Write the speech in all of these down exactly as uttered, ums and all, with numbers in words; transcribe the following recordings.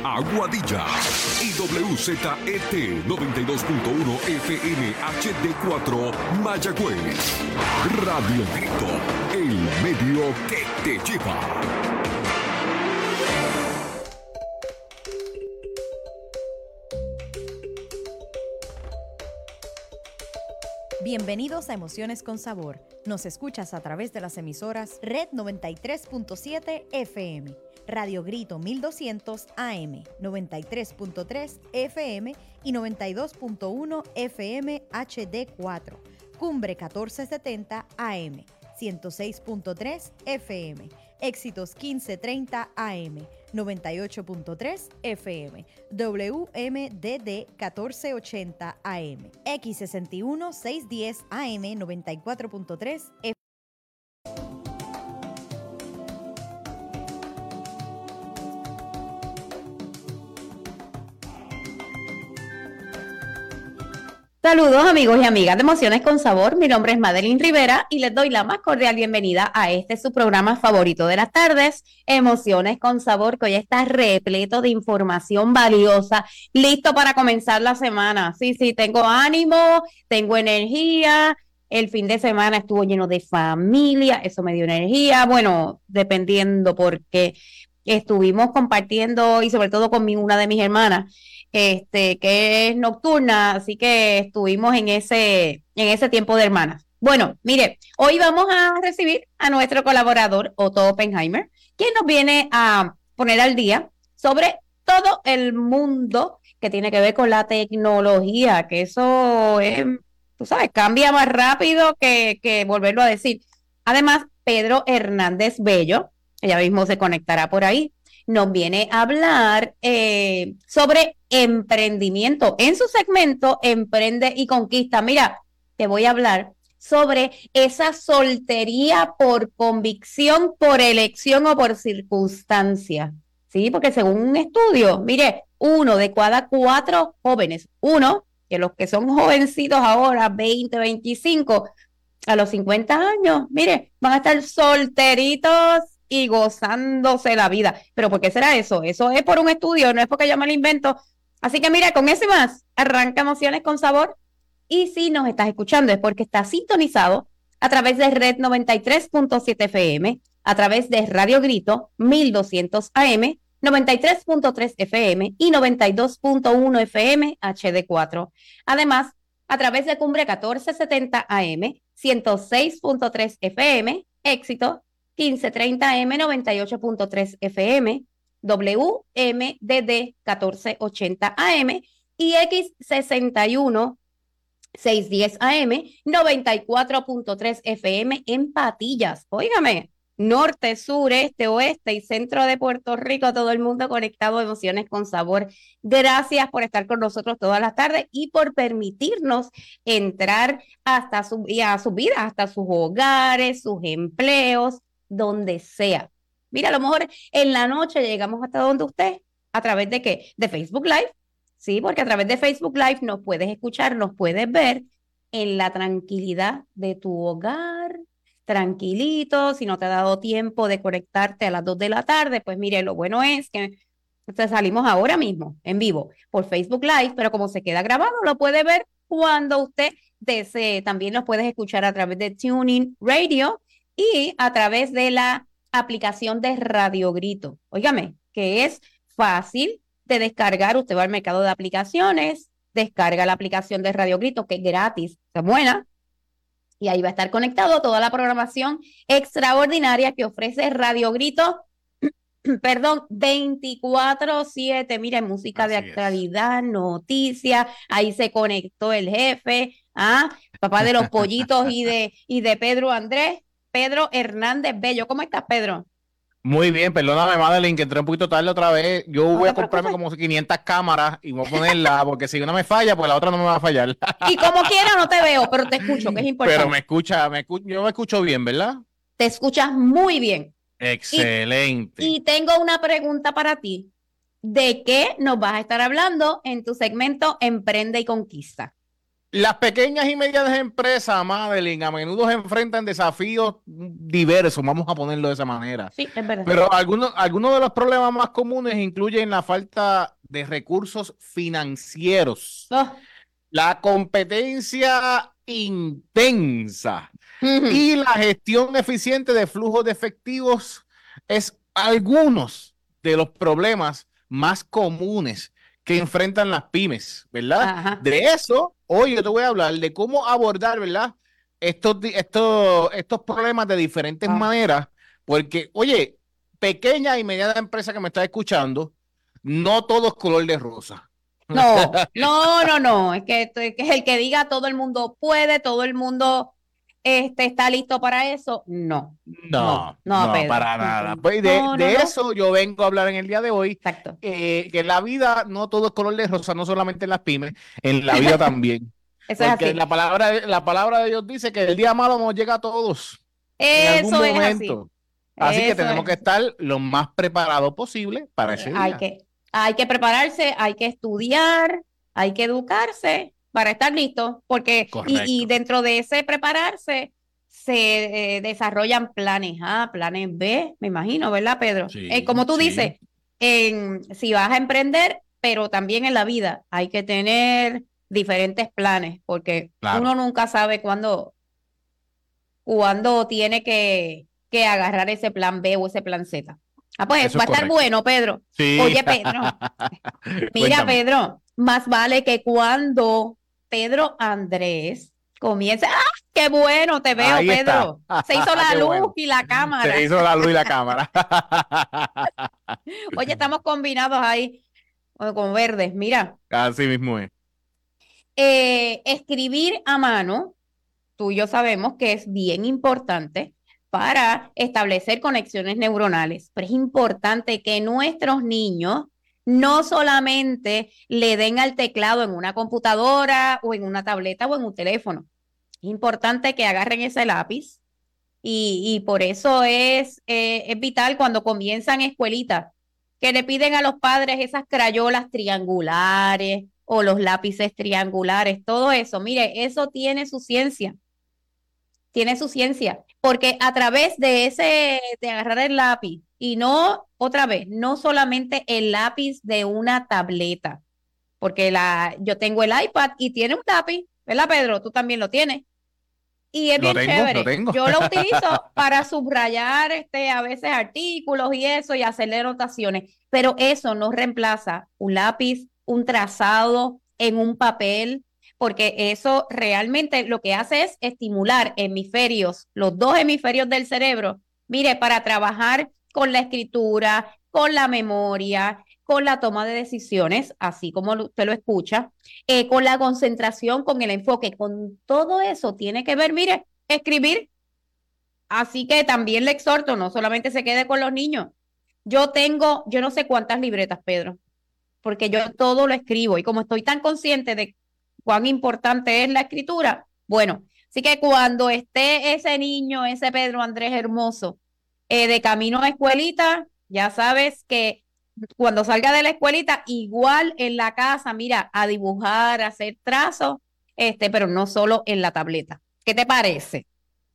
Aguadilla. Y W Z E T noventa y dos punto uno F M H D cuatro Mayagüez. Radio Grito, el medio que te lleva. Bienvenidos a Emociones con Sabor. Nos escuchas a través de las emisoras Red noventa y tres punto siete F M, Radio Grito mil doscientos A M, noventa y tres punto tres F M y noventa y dos punto uno F M H D cuatro, Cumbre catorce setenta A M, ciento seis punto tres F M, Éxitos quince treinta A M, noventa y ocho punto tres F M, W M D D catorce ochenta A M, X sesenta y uno seiscientos diez A M, noventa y cuatro punto tres F M. Saludos amigos y amigas de Emociones con Sabor, mi nombre es Madeline Rivera y les doy la más cordial bienvenida a este su programa favorito de las tardes, Emociones con Sabor, que hoy está repleto de información valiosa, listo para comenzar la semana. Sí, sí, tengo ánimo, tengo energía, el fin de semana estuvo lleno de familia, eso me dio energía, bueno, dependiendo porque estuvimos compartiendo y sobre todo con mi, una de mis hermanas, Este, que es nocturna, así que estuvimos en ese, en ese tiempo de hermanas. Bueno, mire, hoy vamos a recibir a nuestro colaborador, Otto Oppenheimer, quien nos viene a poner al día sobre todo el mundo que tiene que ver con la tecnología, que eso es, tú sabes, cambia más rápido que, que volverlo a decir. Además, Pedro Hernández Bello, ella mismo se conectará por ahí, nos viene a hablar eh, sobre emprendimiento. En su segmento Emprende y Conquista, mira, te voy a hablar sobre esa soltería por convicción, por elección o por circunstancia, ¿sí? Porque según un estudio, mire, uno de cada cuatro jóvenes, uno, que los que son jovencitos ahora, veinte, veinticinco, a los cincuenta años, mire, van a estar solteritos y gozándose la vida. ¿Pero por qué será eso? Eso es por un estudio, no es porque yo me lo invento. Así que mira, con eso y más, arranca Emociones con Sabor. Y si nos estás escuchando es porque estás sintonizado a través de Red noventa y tres punto siete F M, a través de Radio Grito mil doscientos A M, noventa y tres punto tres F M y noventa y dos punto uno F M H D cuatro. Además, a través de Cumbre catorce setenta A M, ciento seis punto tres F M, Éxito quince treinta A M, noventa y ocho punto tres F M, W M D D catorce ochenta A M y X sesenta y uno seiscientos diez A M, noventa y cuatro punto tres F M en Patillas. Óigame, norte, sur, este, oeste y centro de Puerto Rico, todo el mundo conectado a Emociones con Sabor. Gracias por estar con nosotros todas las tardes y por permitirnos entrar hasta su, a sus vidas, hasta sus hogares, sus empleos, donde sea. Mira, a lo mejor en la noche llegamos hasta donde usted, ¿a través de qué? De Facebook Live, sí, porque a través de Facebook Live nos puedes escuchar, nos puedes ver en la tranquilidad de tu hogar, tranquilito, si no te ha dado tiempo de conectarte a las dos de la tarde, pues mire, lo bueno es que te salimos ahora mismo, en vivo, por Facebook Live, pero como se queda grabado, lo puede ver cuando usted desee. También nos puedes escuchar a través de TuneIn Radio y a través de la aplicación de Radio Grito. Óigame, que es fácil de descargar. Usted va al mercado de aplicaciones, descarga la aplicación de Radio Grito, que es gratis, es buena, y ahí va a estar conectado a toda la programación extraordinaria que ofrece Radio Grito, perdón, veinticuatro siete. Mire, música Así de actualidad, noticias, ahí se conectó el jefe, ¿ah? Papá de los pollitos y de, y de Pedro Andrés, Pedro Hernández Bello. ¿Cómo estás, Pedro? Muy bien, perdóname, Madeline, que entré un poquito tarde otra vez. Yo no voy a comprarme preocupes. como quinientas cámaras y voy a ponerla, porque si una me falla, pues la otra no me va a fallar. Y como quiera no te veo, pero te escucho, que es importante. Pero me escucha, me escucho, yo me escucho bien, ¿verdad? Te escuchas muy bien. Excelente. Y, y tengo una pregunta para ti. ¿De qué nos vas a estar hablando en tu segmento Emprende y Conquista? Las pequeñas y medianas empresas, Madeline, a menudo enfrentan desafíos diversos, vamos a ponerlo de esa manera. Sí, es verdad. Pero algunos, algunos de los problemas más comunes incluyen la falta de recursos financieros, Oh. la competencia intensa y la gestión eficiente de flujos de efectivos es algunos de los problemas más comunes que enfrentan las pymes, ¿verdad? Ajá. De eso, hoy yo te voy a hablar de cómo abordar, ¿verdad? Estos, estos, estos problemas de diferentes Ah. maneras, porque, oye, pequeña y mediana empresa que me está escuchando, no todo es color de rosa. No, no, no, no, es que, es que el que diga todo el mundo puede, todo el mundo este, está listo para eso, no. No, no, no, Pedro. para nada. Pues de, No, no, de no. eso yo vengo a hablar en el día de hoy. Exacto. Eh, que en la vida no todo es color de rosa, no solamente en las pymes, en la vida también. Eso es Porque así. la palabra, la palabra de Dios dice que el día malo nos llega a todos en algún Eso es así. momento. Así que Eso tenemos es. que estar lo más preparados posible para ese Hay día. que, hay que prepararse, hay que estudiar, hay que educarse para estar listo, porque y, Correcto. y dentro de ese prepararse se eh, desarrollan planes A, planes B, me imagino, ¿verdad, Pedro? Sí, Eh, como tú sí. dices, en, si vas a emprender, pero también en la vida hay que tener diferentes planes, porque Claro. uno nunca sabe cuándo, cuándo tiene que, que agarrar ese plan B o ese plan Z. Ah, pues Eso va a es estar correcto. bueno, Pedro. Sí. Oye, Pedro, mira, Cuéntame. Pedro, más vale que cuando Pedro Andrés comience. ¡Ah! ¡Qué bueno! Te veo, Ahí Pedro. está. Se hizo la Qué luz bueno. y la cámara. Se hizo la luz y la cámara. Oye, estamos combinados ahí eh, con verdes. Mira, Así mismo es. eh, escribir a mano, tú y yo sabemos que es bien importante para establecer conexiones neuronales, pero es importante que nuestros niños no solamente le den al teclado en una computadora o en una tableta o en un teléfono. Es importante que agarren ese lápiz y, y por eso es, eh, es vital cuando comienzan escuelitas, que le piden a los padres esas crayolas triangulares o los lápices triangulares, todo eso. Mire, eso tiene su ciencia, tiene su ciencia, porque a través de ese, de agarrar el lápiz y no, otra vez, no solamente el lápiz de una tableta, porque la, yo tengo el iPad y tiene un lápiz, ¿verdad, Pedro? Tú también lo tienes. Y es Lo bien tengo, chévere. lo tengo. Yo lo utilizo para subrayar este, a veces artículos y eso y hacerle anotaciones, pero eso no reemplaza un lápiz, un trazado en un papel, porque eso realmente lo que hace es estimular hemisferios, los dos hemisferios del cerebro, mire, para trabajar con la escritura, con la memoria, con la toma de decisiones, así como usted lo escucha, eh, con la concentración, con el enfoque, con todo eso tiene que ver, mire, escribir. Así que también le exhorto, no solamente se quede con los niños. Yo tengo, yo no sé cuántas libretas, Pedro, porque yo todo lo escribo y como estoy tan consciente de cuán importante es la escritura, bueno, así que cuando esté ese niño, ese Pedro Andrés hermoso, eh, de camino a escuelita, ya sabes que cuando salga de la escuelita, igual en la casa, mira, a dibujar, a hacer trazos, este, pero no solo en la tableta. ¿Qué te parece?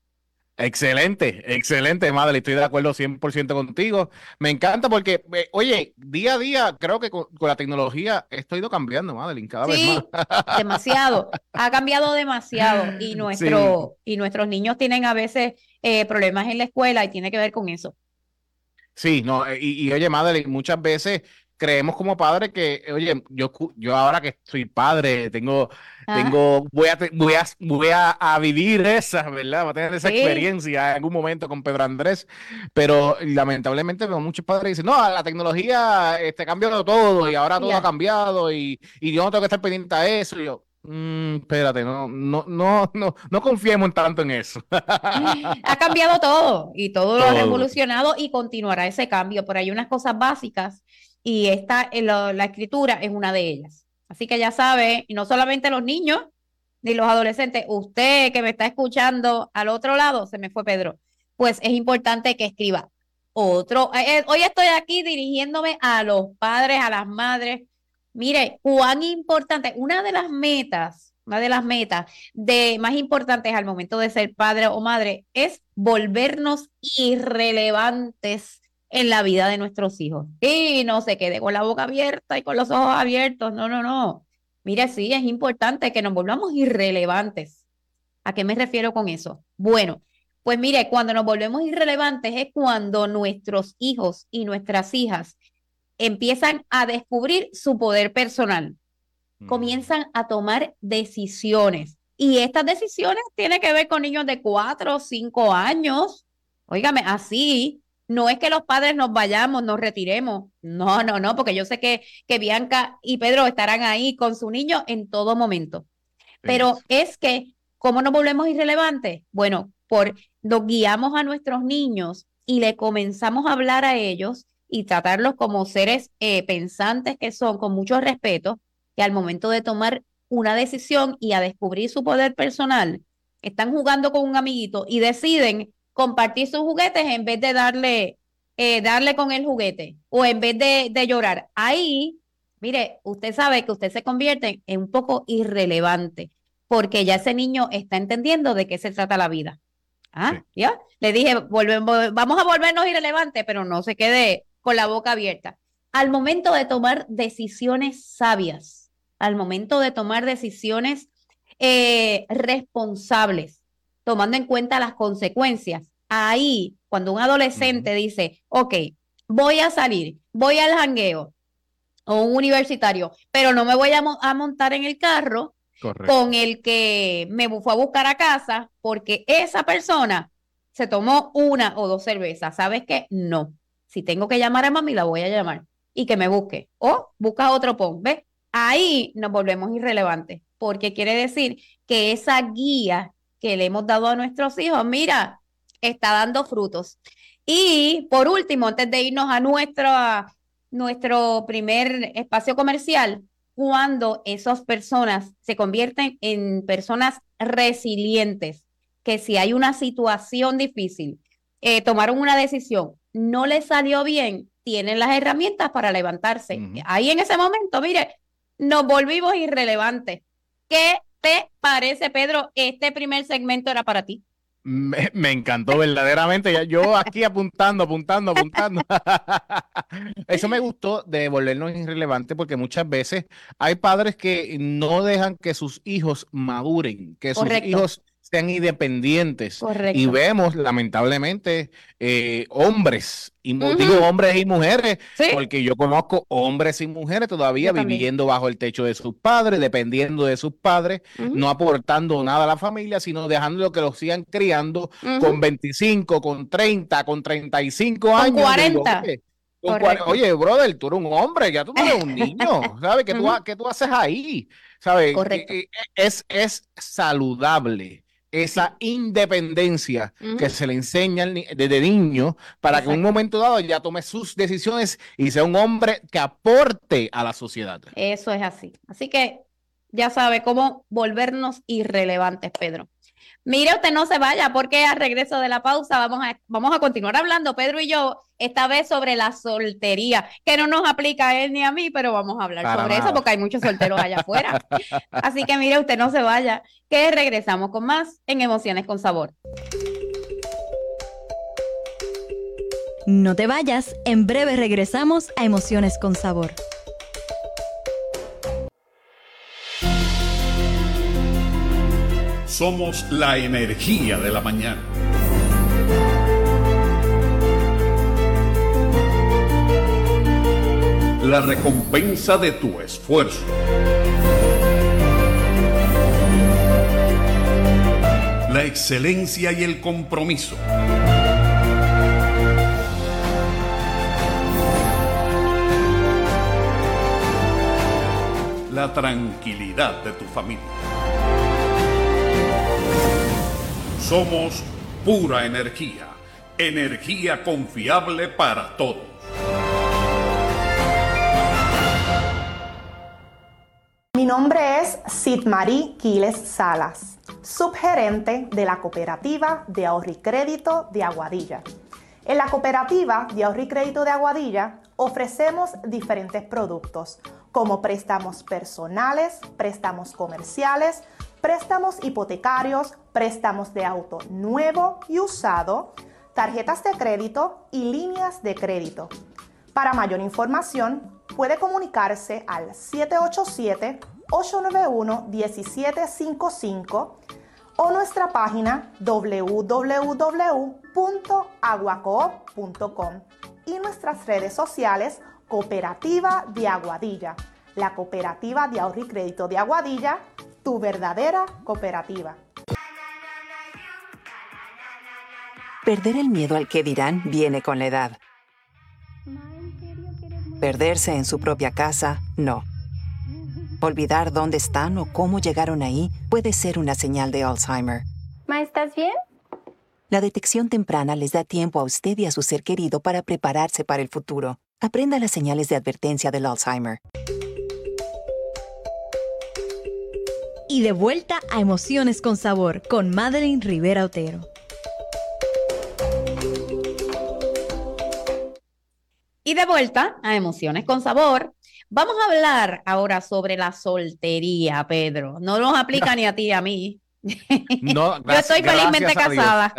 Excelente, excelente, Madre, estoy de acuerdo cien por ciento contigo. Me encanta porque, eh, oye, día a día creo que con, con la tecnología esto ha ido cambiando, Madeline, cada vez Sí, más. demasiado. Ha cambiado demasiado y, nuestro, Sí. y nuestros niños tienen a veces eh, problemas en la escuela y tiene que ver con eso. Sí, no, eh, y, y oye, Madeline, muchas veces creemos como padres que, oye, yo, cu- yo ahora que soy padre, tengo, Ah, tengo, voy a, te- voy a, voy a, a vivir esa, ¿verdad? Voy a tener esa sí, experiencia en algún momento con Pedro Andrés, pero lamentablemente veo muchos padres que dicen, no, la tecnología este, ha cambiado todo y ahora todo ha ya. cambiado y, y yo no tengo que estar pendiente a eso. Y yo, "Mm, espérate, no, no, no, no, no confiemos tanto en eso." Ha cambiado todo y todo lo ha Todo. revolucionado y continuará ese cambio, pero hay unas cosas básicas y esta, eh, lo- la escritura es una de ellas. Así que ya sabe, y no solamente los niños ni los adolescentes, usted que me está escuchando al otro lado, se me fue Pedro, pues es importante que escriba otro. eh, eh, hoy estoy aquí dirigiéndome a los padres, a las madres. Mire, cuán importante, una de las metas una de las metas de, más importantes al momento de ser padre o madre es volvernos irrelevantes en la vida de nuestros hijos. Y no se quede con la boca abierta y con los ojos abiertos. No, no, no. Mira, sí, es importante que nos volvamos irrelevantes. ¿A qué me refiero con eso? Bueno, pues mire, cuando nos volvemos irrelevantes es cuando nuestros hijos y nuestras hijas empiezan a descubrir su poder personal, mm. comienzan a tomar decisiones. Y estas decisiones tienen que ver con niños de cuatro o cinco años. Óigame, así, no es que los padres nos vayamos, nos retiremos. No, no, no, porque yo sé que, que Bianca y Pedro estarán ahí con su niño en todo momento. Pero es que, ¿cómo nos volvemos irrelevantes? Bueno, por los guiamos a nuestros niños y le comenzamos a hablar a ellos y tratarlos como seres eh, pensantes que son, con mucho respeto, que al momento de tomar una decisión y a descubrir su poder personal, están jugando con un amiguito y deciden compartir sus juguetes en vez de darle, eh, darle con el juguete o en vez de, de llorar. Ahí, mire, usted sabe que usted se convierte en un poco irrelevante porque ya ese niño está entendiendo de qué se trata la vida. Ah, sí. ¿Ya? Le dije, volvemos, vamos a volvernos irrelevantes, pero no se quede con la boca abierta. Al momento de tomar decisiones sabias, al momento de tomar decisiones eh, responsables, tomando en cuenta las consecuencias, ahí, cuando un adolescente uh-huh. dice, ok, voy a salir, voy al jangueo o un universitario, pero no me voy a, mo- a montar en el carro Correcto. Con el que me fue a buscar a casa porque esa persona se tomó una o dos cervezas. ¿Sabes qué? No. Si tengo que llamar a mami, la voy a llamar y que me busque. O busca otro pon. ¿Ves? Ahí nos volvemos irrelevantes porque quiere decir que esa guía que le hemos dado a nuestros hijos, mira, está dando frutos. Y por último, antes de irnos a nuestra, nuestro primer espacio comercial, cuando esas personas se convierten en personas resilientes, que si hay una situación difícil, eh, tomaron una decisión, no les salió bien, tienen las herramientas para levantarse. Uh-huh. Ahí en ese momento, mire, nos volvimos irrelevantes. ¿Qué te parece, Pedro? Este primer segmento era para ti. Me, me encantó verdaderamente, yo aquí apuntando, apuntando, apuntando. Eso me gustó de volvernos irrelevantes porque muchas veces hay padres que no dejan que sus hijos maduren, que sus Correcto. hijos sean independientes. Correcto. Y vemos lamentablemente eh, hombres, y uh-huh. digo hombres y mujeres, ¿Sí? porque yo conozco hombres y mujeres todavía yo viviendo también. bajo el techo de sus padres, dependiendo de sus padres, uh-huh. no aportando nada a la familia, sino dejándolo que los sigan criando uh-huh. con veinticinco, con treinta, con treinta y cinco con años. cuarenta. Digo, oye, oye, brother, tú eres un hombre, ya tú no eres un niño, ¿sabes? ¿Qué, uh-huh. tú, ¿Qué tú haces ahí? ¿Sabes? Correcto. Es, es saludable esa independencia uh-huh. que se le enseña desde niño para Exacto. que en un momento dado ya tome sus decisiones y sea un hombre que aporte a la sociedad. Eso es así. Así que ya sabe cómo volvernos irrelevantes, Pedro. Mire, usted no se vaya porque al regreso de la pausa vamos a, vamos a continuar hablando, Pedro y yo, esta vez sobre la soltería, que no nos aplica a él ni a mí, pero vamos a hablar Para sobre nada. eso porque hay muchos solteros allá afuera. Así que mire, usted no se vaya, que regresamos con más en Emociones con Sabor. No te vayas, en breve regresamos a Emociones con Sabor. Somos la energía de la mañana. La recompensa de tu esfuerzo. La excelencia y el compromiso. La tranquilidad de tu familia. Somos pura energía, energía confiable para todos. Mi nombre es Sidmarí Quiles Salas, subgerente de la Cooperativa de Ahorro y Crédito de Aguadilla. En la Cooperativa de Ahorro y Crédito de Aguadilla ofrecemos diferentes productos como préstamos personales, préstamos comerciales, préstamos hipotecarios, préstamos de auto nuevo y usado, tarjetas de crédito y líneas de crédito. Para mayor información, puede comunicarse al siete ocho siete, ocho nueve uno, uno siete cinco cinco o nuestra página w w w punto aguacoop punto com y nuestras redes sociales Cooperativa de Aguadilla, la Cooperativa de Ahorro y Crédito de Aguadilla, tu verdadera cooperativa. Perder el miedo al que dirán viene con la edad. Perderse en su propia casa, no. Olvidar dónde están o cómo llegaron ahí puede ser una señal de Alzheimer. Ma, ¿estás bien? La detección temprana les da tiempo a usted y a su ser querido para prepararse para el futuro. Aprenda las señales de advertencia del Alzheimer. Y de vuelta a Emociones con Sabor con Madeline Rivera Otero. Y de vuelta a Emociones con Sabor. Vamos a hablar ahora sobre la soltería, Pedro. No nos aplica ni a ti ni a mí. No, Yo estoy felizmente casada.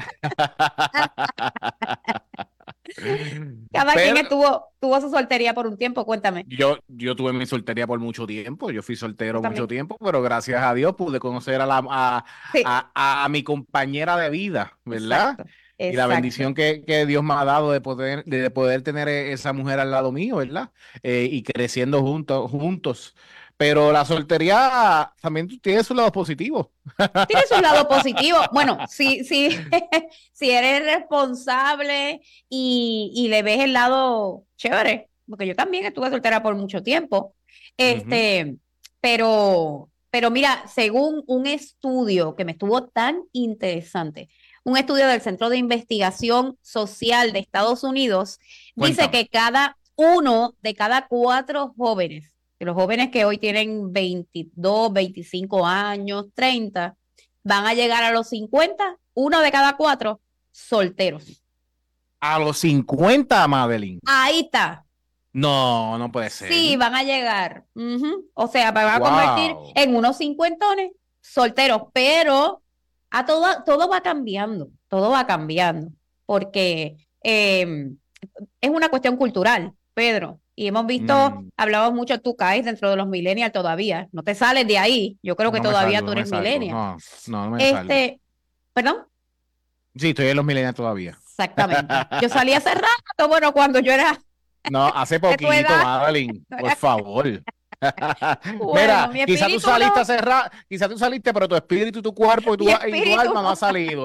Cada Pero, quien estuvo, tuvo su soltería por un tiempo, cuéntame. Yo, yo tuve mi soltería por mucho tiempo, yo fui soltero También. mucho tiempo, pero gracias a Dios pude conocer a, la, a, Sí. a, a, a mi compañera de vida, ¿verdad? Exacto, Y la exacto. bendición que, que Dios me ha dado de poder, de poder tener esa mujer al lado mío, ¿verdad? Eh, y creciendo juntos, juntos. Pero la soltería también tiene su lado positivo. Tiene su lado positivo. Bueno, si, si, si eres responsable y, y le ves el lado chévere, porque yo también estuve soltera por mucho tiempo. Este, pero, pero mira, según un estudio que me estuvo tan interesante, un estudio del Centro de Investigación Social de Estados Unidos, dice Cuéntame. que cada uno de cada cuatro jóvenes, de los jóvenes que hoy tienen veintidós, veinticinco años, treinta, van a llegar a los cincuenta, uno de cada cuatro solteros. A los cincuenta, Madeline. Ahí está. No, no puede ser. Sí, van a llegar. Ujú. O sea, van a Wow. convertir en unos cincuentones solteros, pero a todo, todo va cambiando, todo va cambiando, porque eh, es una cuestión cultural, Pedro. Y hemos visto, Mm. hablamos mucho, tú caes dentro de los millennials todavía, no te sales de ahí. Yo creo que No me todavía salgo, tú no me eres salgo. millennial. No, no, no me salgo. Este, perdón, Sí, estoy en los millennials todavía. exactamente. Yo salí hace rato, bueno, cuando yo era, No, hace tu poquito, edad. Madeline, por favor. Bueno, Mira, mi quizá tú espíritu saliste no. hace ra- quizá tú saliste, pero tu espíritu, tu cuerpo y tu, Mi y tu espíritu alma no no. ha salido.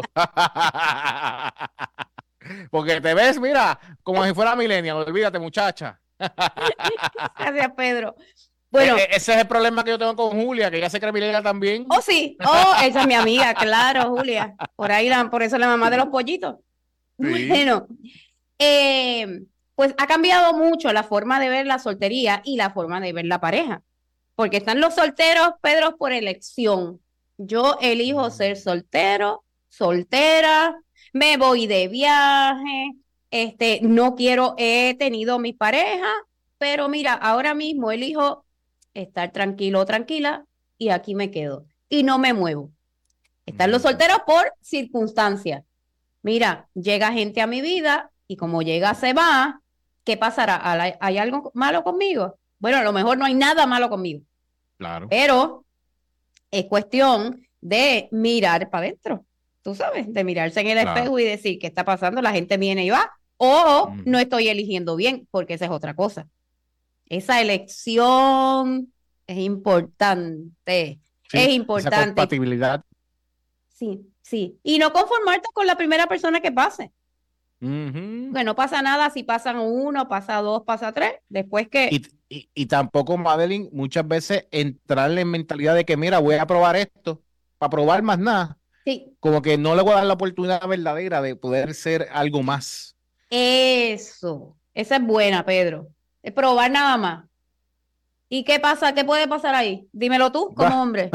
Porque te ves, mira, como si fuera millennial, olvídate, muchacha. Gracias, Pedro. Bueno, E- e- ese es el problema que yo tengo con Julia, que ella se cree millennial también. oh sí, oh, esa es mi amiga, claro, Julia. Por ahí, la, por eso es la mamá de los pollitos. Sí. Bueno, eh, pues ha cambiado mucho la forma de ver la soltería y la forma de ver la pareja. Porque están los solteros, Pedro, por elección. Yo elijo ser soltero, soltera, me voy de viaje, este, no quiero, he tenido mi pareja, pero mira, ahora mismo elijo estar tranquilo o tranquila y aquí me quedo y no me muevo. Están los Mm. solteros por circunstancias. Mira, llega gente a mi vida y como llega se va, ¿qué pasará? ¿Hay hay algo malo conmigo? Bueno, a lo mejor no hay nada malo conmigo, Claro. pero es cuestión de mirar para adentro, tú sabes, de mirarse en el Claro. espejo y decir, ¿qué está pasando? La gente viene y va, o Mm. no estoy eligiendo bien, porque esa es otra cosa. Esa elección es importante, Sí, es esa importante. compatibilidad. Sí, sí. Y no conformarte con la primera persona que pase. Ujú. Que no pasa nada si pasan uno, pasa dos, pasa tres. Después que... Y, y, y tampoco, Madeline, muchas veces entrarle en mentalidad de que, mira, voy a probar esto, para probar más nada, Sí, como que no le voy a dar la oportunidad verdadera de poder ser algo más. eso. Esa es buena, Pedro. Es probar nada más. ¿Y qué pasa? ¿Qué puede pasar ahí? Dímelo tú, como hombre.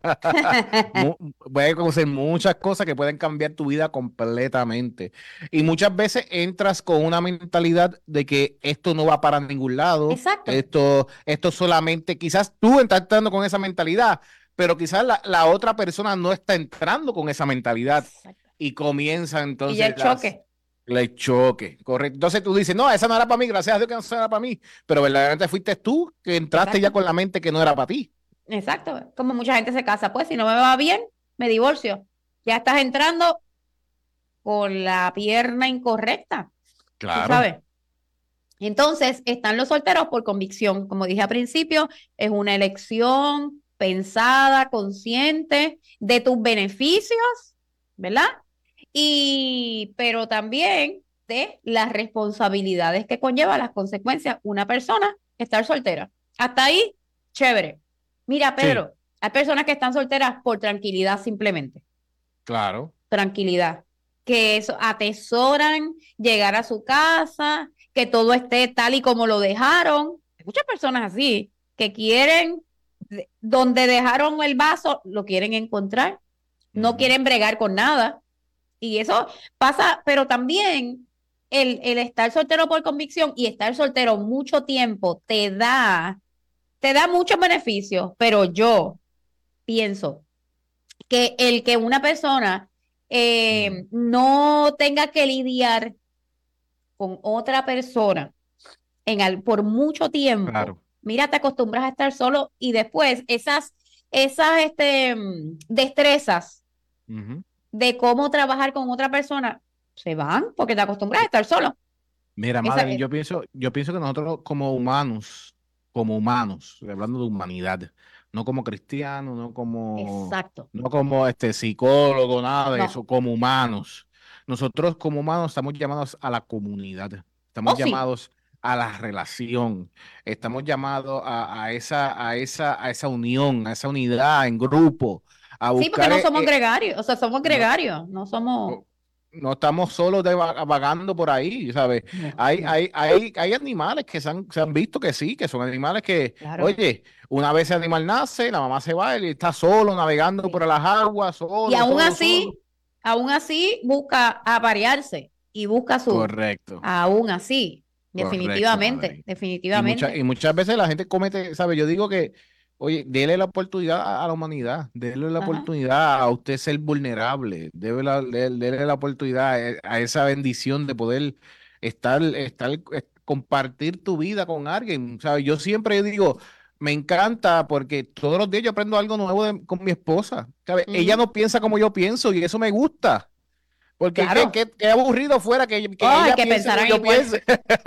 Puede conocer muchas cosas que pueden cambiar tu vida completamente. Y muchas veces entras con una mentalidad de que esto no va para ningún lado. Exacto. Esto, esto solamente, quizás tú estás entrando con esa mentalidad, pero quizás la, la otra persona no está entrando con esa mentalidad. Exacto. Y comienza entonces Y el las- choque. Le choque, correcto. Entonces tú dices, no, esa no era para mí, gracias a Dios que no era para mí. Pero verdaderamente fuiste tú que entraste Exacto. ya con la mente que no era para ti. Exacto. Como mucha gente se casa, pues si no me va bien, me divorcio. Ya estás entrando con la pierna incorrecta. ¿Tú sabes? Entonces, están los solteros por convicción. Como dije al principio, es una elección pensada, consciente de tus beneficios, ¿verdad? Y, pero también de las responsabilidades que conlleva, las consecuencias, una persona estar soltera. Hasta ahí, chévere. Mira, Pedro, sí. Hay personas que están solteras por tranquilidad simplemente. Claro. Tranquilidad. Que eso, atesoran llegar a su casa, que todo esté tal y como lo dejaron. Hay muchas personas así que quieren, donde dejaron el vaso, lo quieren encontrar. No uh-huh. quieren bregar con nada. Y eso pasa, pero también el, el estar soltero por convicción y estar soltero mucho tiempo te da, te da muchos beneficios, pero yo pienso que el que una persona eh, mm. no tenga que lidiar con otra persona en al, por mucho tiempo, claro. Mira, te acostumbras a estar solo y después esas, esas este, destrezas uh-huh. de cómo trabajar con otra persona se van porque te acostumbras a estar solo. Mira, madre, es... yo pienso, yo pienso que nosotros como humanos, como humanos, hablando de humanidad, no como cristiano, no como, Exacto. no como este psicólogo, nada de no. eso, como humanos. Nosotros como humanos estamos llamados a la comunidad, estamos oh, llamados sí. a la relación, estamos llamados a, a esa, a esa, a esa unión, a esa unidad en grupo. A buscar, sí, porque no somos eh, gregarios, o sea, somos gregarios, no, no somos... No estamos solos de vagando por ahí, ¿sabes? No, hay, no. Hay, hay, hay animales que se han, se han visto que sí, que son animales que, claro. Oye, una vez el animal nace, la mamá se va y está solo navegando sí. por las aguas, solo. Y aún solo, así, solo. aún así busca aparearse y busca su... Correcto. Aún así, definitivamente, Correcto, definitivamente. Y, mucha, y muchas veces la gente comete, ¿sabes? Yo digo que, oye, dele la oportunidad a, a la humanidad, dele la Ajá. oportunidad a usted ser vulnerable, dele la, dele, dele la oportunidad a, a esa bendición de poder estar, estar, compartir tu vida con alguien, ¿sabes? Yo siempre digo, me encanta porque todos los días yo aprendo algo nuevo de, con mi esposa, ¿sabes? Uh-huh. Ella no piensa como yo pienso y eso me gusta. Porque claro. qué, qué, qué aburrido fuera que, que oh, ella que piense como yo piense.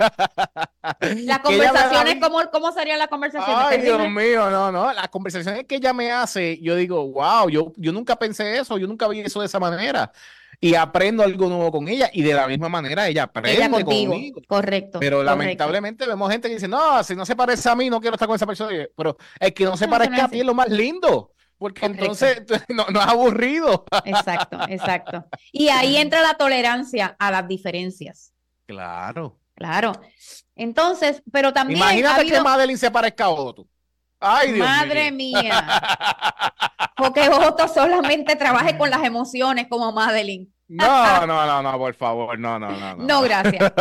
Las conversaciones, ¿cómo, ¿cómo serían las conversaciones? Ay, Dios mío, no, no. Las conversaciones que ella me hace, yo digo, wow, yo, yo nunca pensé eso, yo nunca vi eso de esa manera. Y aprendo algo nuevo con ella y de la misma manera ella aprende ella contigo. Conmigo. Correcto. Pero correcto. lamentablemente vemos gente que dice, no, si no se parece a mí, no quiero estar con esa persona. Pero el que no se no, parezca no a ti es lo más lindo. Porque correcto. Entonces no, no es aburrido. Exacto, exacto. Y ahí entra la tolerancia a las diferencias. Claro. Claro. Entonces, pero también. Imagínate habido... que Madeline se parezca a Otto. Ay, Dios Madre mío. mía. Porque Otto solamente trabaje con las emociones como Madeline. No, no, no, no, por favor, no, no, no. No, no gracias.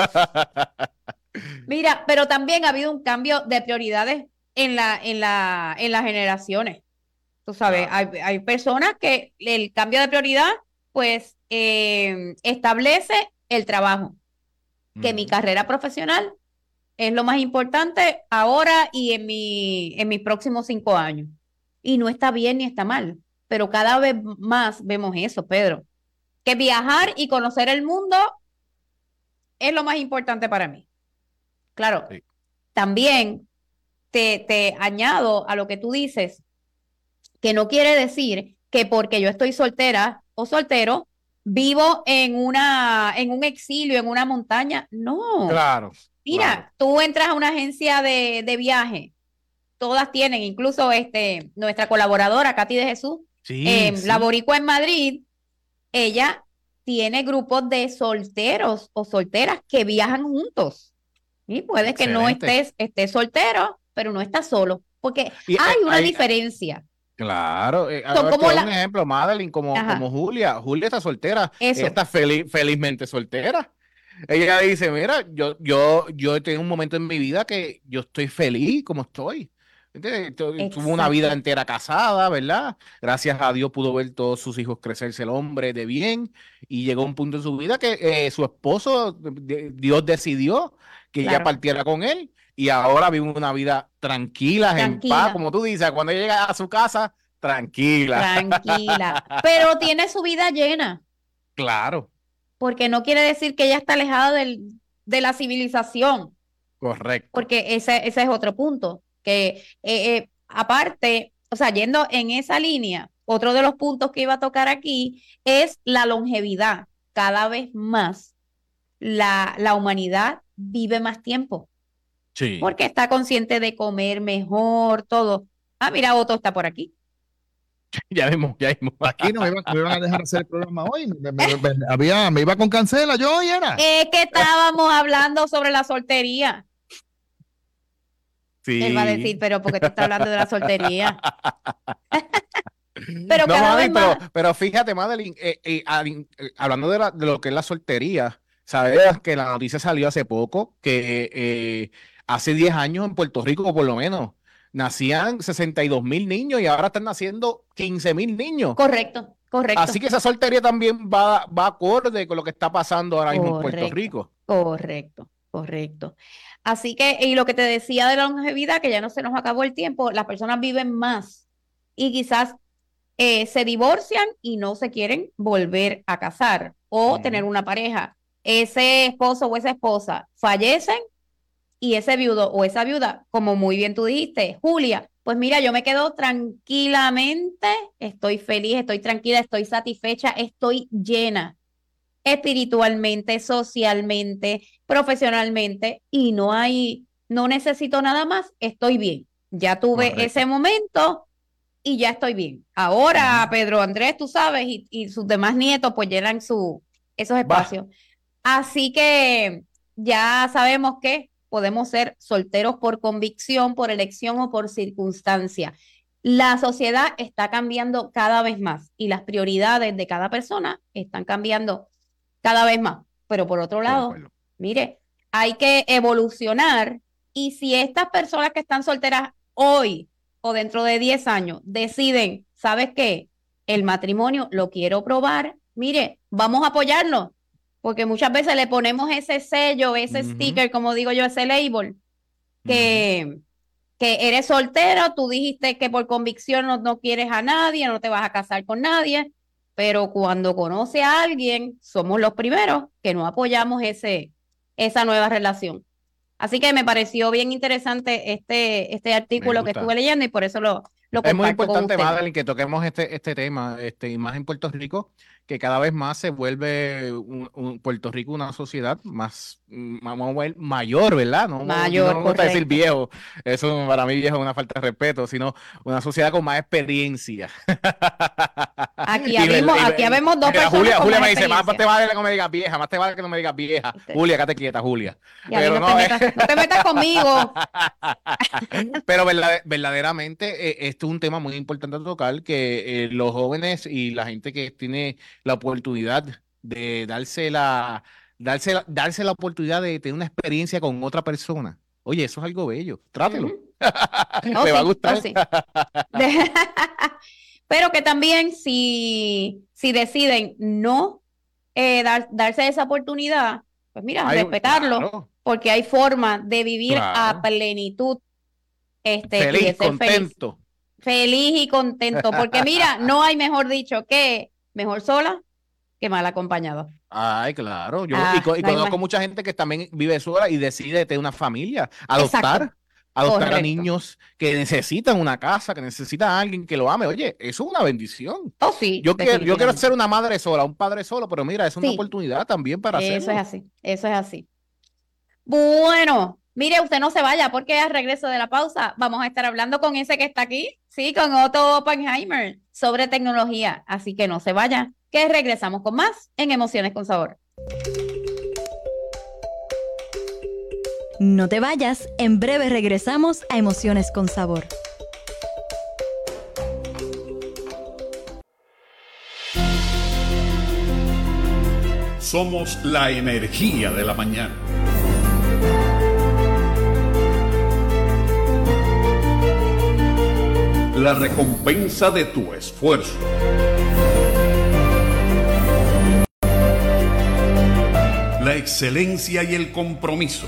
Mira, pero también ha habido un cambio de prioridades en la, en la, en las generaciones. Tú sabes, claro. hay, hay personas que el cambio de prioridad, pues, eh, establece el trabajo. Mm. Que mi carrera profesional es lo más importante ahora y en, mi, en mis próximos cinco años. Y no está bien ni está mal, pero cada vez más vemos eso, Pedro. Que viajar y conocer el mundo es lo más importante para mí. Claro, sí. También te, te añado a lo que tú dices, que no quiere decir que porque yo estoy soltera o soltero, vivo en una, en un exilio, en una montaña. No. Claro. Mira, claro. Tú entras a una agencia de, de viaje, todas tienen, incluso este, nuestra colaboradora, Katy de Jesús, sí, eh, sí. la boricua en Madrid, ella tiene grupos de solteros o solteras que viajan juntos. Y puede Excelente. Que no estés, estés soltero, pero no estás solo. porque Y, hay eh, una hay- diferencia. Claro, eh, Son ahora como te doy la- un ejemplo, Madeline, como, Ajá. como Julia. Julia está soltera, Eso. ella está feliz, felizmente soltera. Ella dice, mira, yo, yo, yo tengo un momento en mi vida que yo estoy feliz como estoy. ¿Entiendes? Tu- Tuvo una vida Exacto. entera casada, ¿verdad? Gracias a Dios pudo ver todos sus hijos crecerse el hombre de bien y llegó un punto en su vida que eh, su esposo, de- Dios decidió que ella Claro. partiera con él y ahora vive una vida tranquila, en Tranquila. paz, como tú dices, cuando ella llega a su casa, tranquila. Tranquila, pero tiene su vida llena, Claro, porque no quiere decir que ella está alejada del, de la civilización, correcto. porque ese, ese es otro punto, que eh, eh, aparte, o sea, yendo en esa línea, otro de los puntos que iba a tocar aquí es la longevidad. Cada vez más la, la humanidad vive más tiempo, Sí. porque está consciente de comer mejor, todo. Ah, mira, Otto está por aquí. Ya vimos, ya vimos. Aquí no me iban, me iban a dejar hacer el programa hoy. Me, me- me- había, me iba con cancela yo hoy era. Es que estábamos hablando sobre la soltería. Sí. Él va a decir, pero ¿por qué tú estás hablando de la soltería? Pero No, cada vez Madeline, más. pero, pero fíjate, Madeline, eh, eh, a- eh, hablando de, la- de lo que es la soltería, sabes que la noticia salió hace poco que eh, hace diez años en Puerto Rico, por lo menos, nacían sesenta y dos mil niños y ahora están naciendo quince mil niños. Correcto, correcto. Así que esa soltería también va, va acorde con lo que está pasando ahora mismo en Puerto Correcto. Rico. Correcto, correcto. Así que, y lo que te decía de la longevidad, que ya no se nos acabó el tiempo, las personas viven más y quizás eh, se divorcian y no se quieren volver a casar o Ujú. tener una pareja. Ese esposo o esa esposa fallecen y ese viudo o esa viuda, como muy bien tú dijiste, Julia, pues mira, yo me quedo tranquilamente, estoy feliz, estoy tranquila, estoy satisfecha, estoy llena espiritualmente, socialmente, profesionalmente y no hay, no necesito nada más, estoy bien. Ya tuve Correcto. ese momento y ya estoy bien. Ahora, Ujú. Pedro Andrés, tú sabes, y, y sus demás nietos pues llenan su, esos espacios. Así que ya sabemos que podemos ser solteros por convicción, por elección o por circunstancia. La sociedad está cambiando cada vez más y las prioridades de cada persona están cambiando cada vez más. Pero por otro Estoy de lado, acuerdo. mire, hay que evolucionar y si estas personas que están solteras hoy o dentro de diez años deciden, ¿sabes qué? El matrimonio lo quiero probar, mire, vamos a apoyarlo, porque muchas veces le ponemos ese sello, ese Ujú. sticker, como digo yo, ese label, que, que eres soltero, tú dijiste que por convicción no, no quieres a nadie, no te vas a casar con nadie, pero cuando conoce a alguien, somos los primeros que no apoyamos ese, esa nueva relación. Así que me pareció bien interesante este, este artículo que gusta. estuve leyendo y por eso lo, lo Es muy comparto con importante, ustedes. Madeline, que toquemos este, este tema, este, y más en Puerto Rico, que cada vez más se vuelve un, un- Puerto Rico una sociedad más, mm, vamos a ver, mayor, ¿verdad? No, Mayor, no me gusta decir correcto. viejo, eso para mí viejo es una falta de respeto, sino una sociedad con más experiencia. Aquí Y habemos, ver- y aquí ver- habemos dos mira, personas Julia, con Julia más me dice, más experiencia. te vale que no me digas vieja, más te vale que no me digas vieja. Este- Julia, quédate quieta, Julia. Y a mí Pero no, no, te eh. metas, no te metas conmigo. Pero verdad- verdaderamente eh, esto es un tema muy importante a tocar, que eh, los jóvenes y la gente que tiene la oportunidad de darse la, darse la, darse la oportunidad de tener una experiencia con otra persona. Oye, eso es algo bello. Trátelo. Ujú. Oh, Le va a sí, gustar. oh, sí. De- Pero que también si, si deciden no eh, dar- darse esa oportunidad, pues mira, Hay- respetarlo, claro. porque hay forma de vivir a Claro. plenitud este, y de Feliz, ser feliz. contento. Feliz y contento, porque mira, no hay mejor dicho que mejor sola que mal acompañada. Ay, claro. Yo Ah, y, co- y no hay conozco más. mucha gente que también vive sola y decide tener una familia, adoptar, Exacto. adoptar a Correcto. niños que necesitan una casa, que necesitan a alguien que lo ame. Oye, eso es una bendición. Oh, sí, Yo quiero, yo quiero definitivamente. ser una madre sola, un padre solo, pero mira, es una Sí. oportunidad también para Eso hacerlo. es así, eso es así. Bueno, mire, usted no se vaya porque al regreso de la pausa vamos a estar hablando con ese que está aquí, sí, con Otto Oppenheimer sobre tecnología. Así que no se vaya, que regresamos con más en Emociones con Sabor. No te vayas, en breve regresamos a Emociones con Sabor. Somos la energía de la mañana. La recompensa de tu esfuerzo. La excelencia y el compromiso.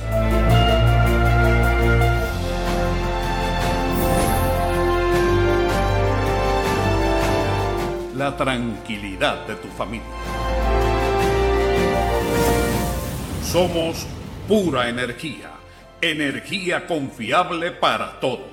La tranquilidad de tu familia. Somos pura energía, energía confiable para todos.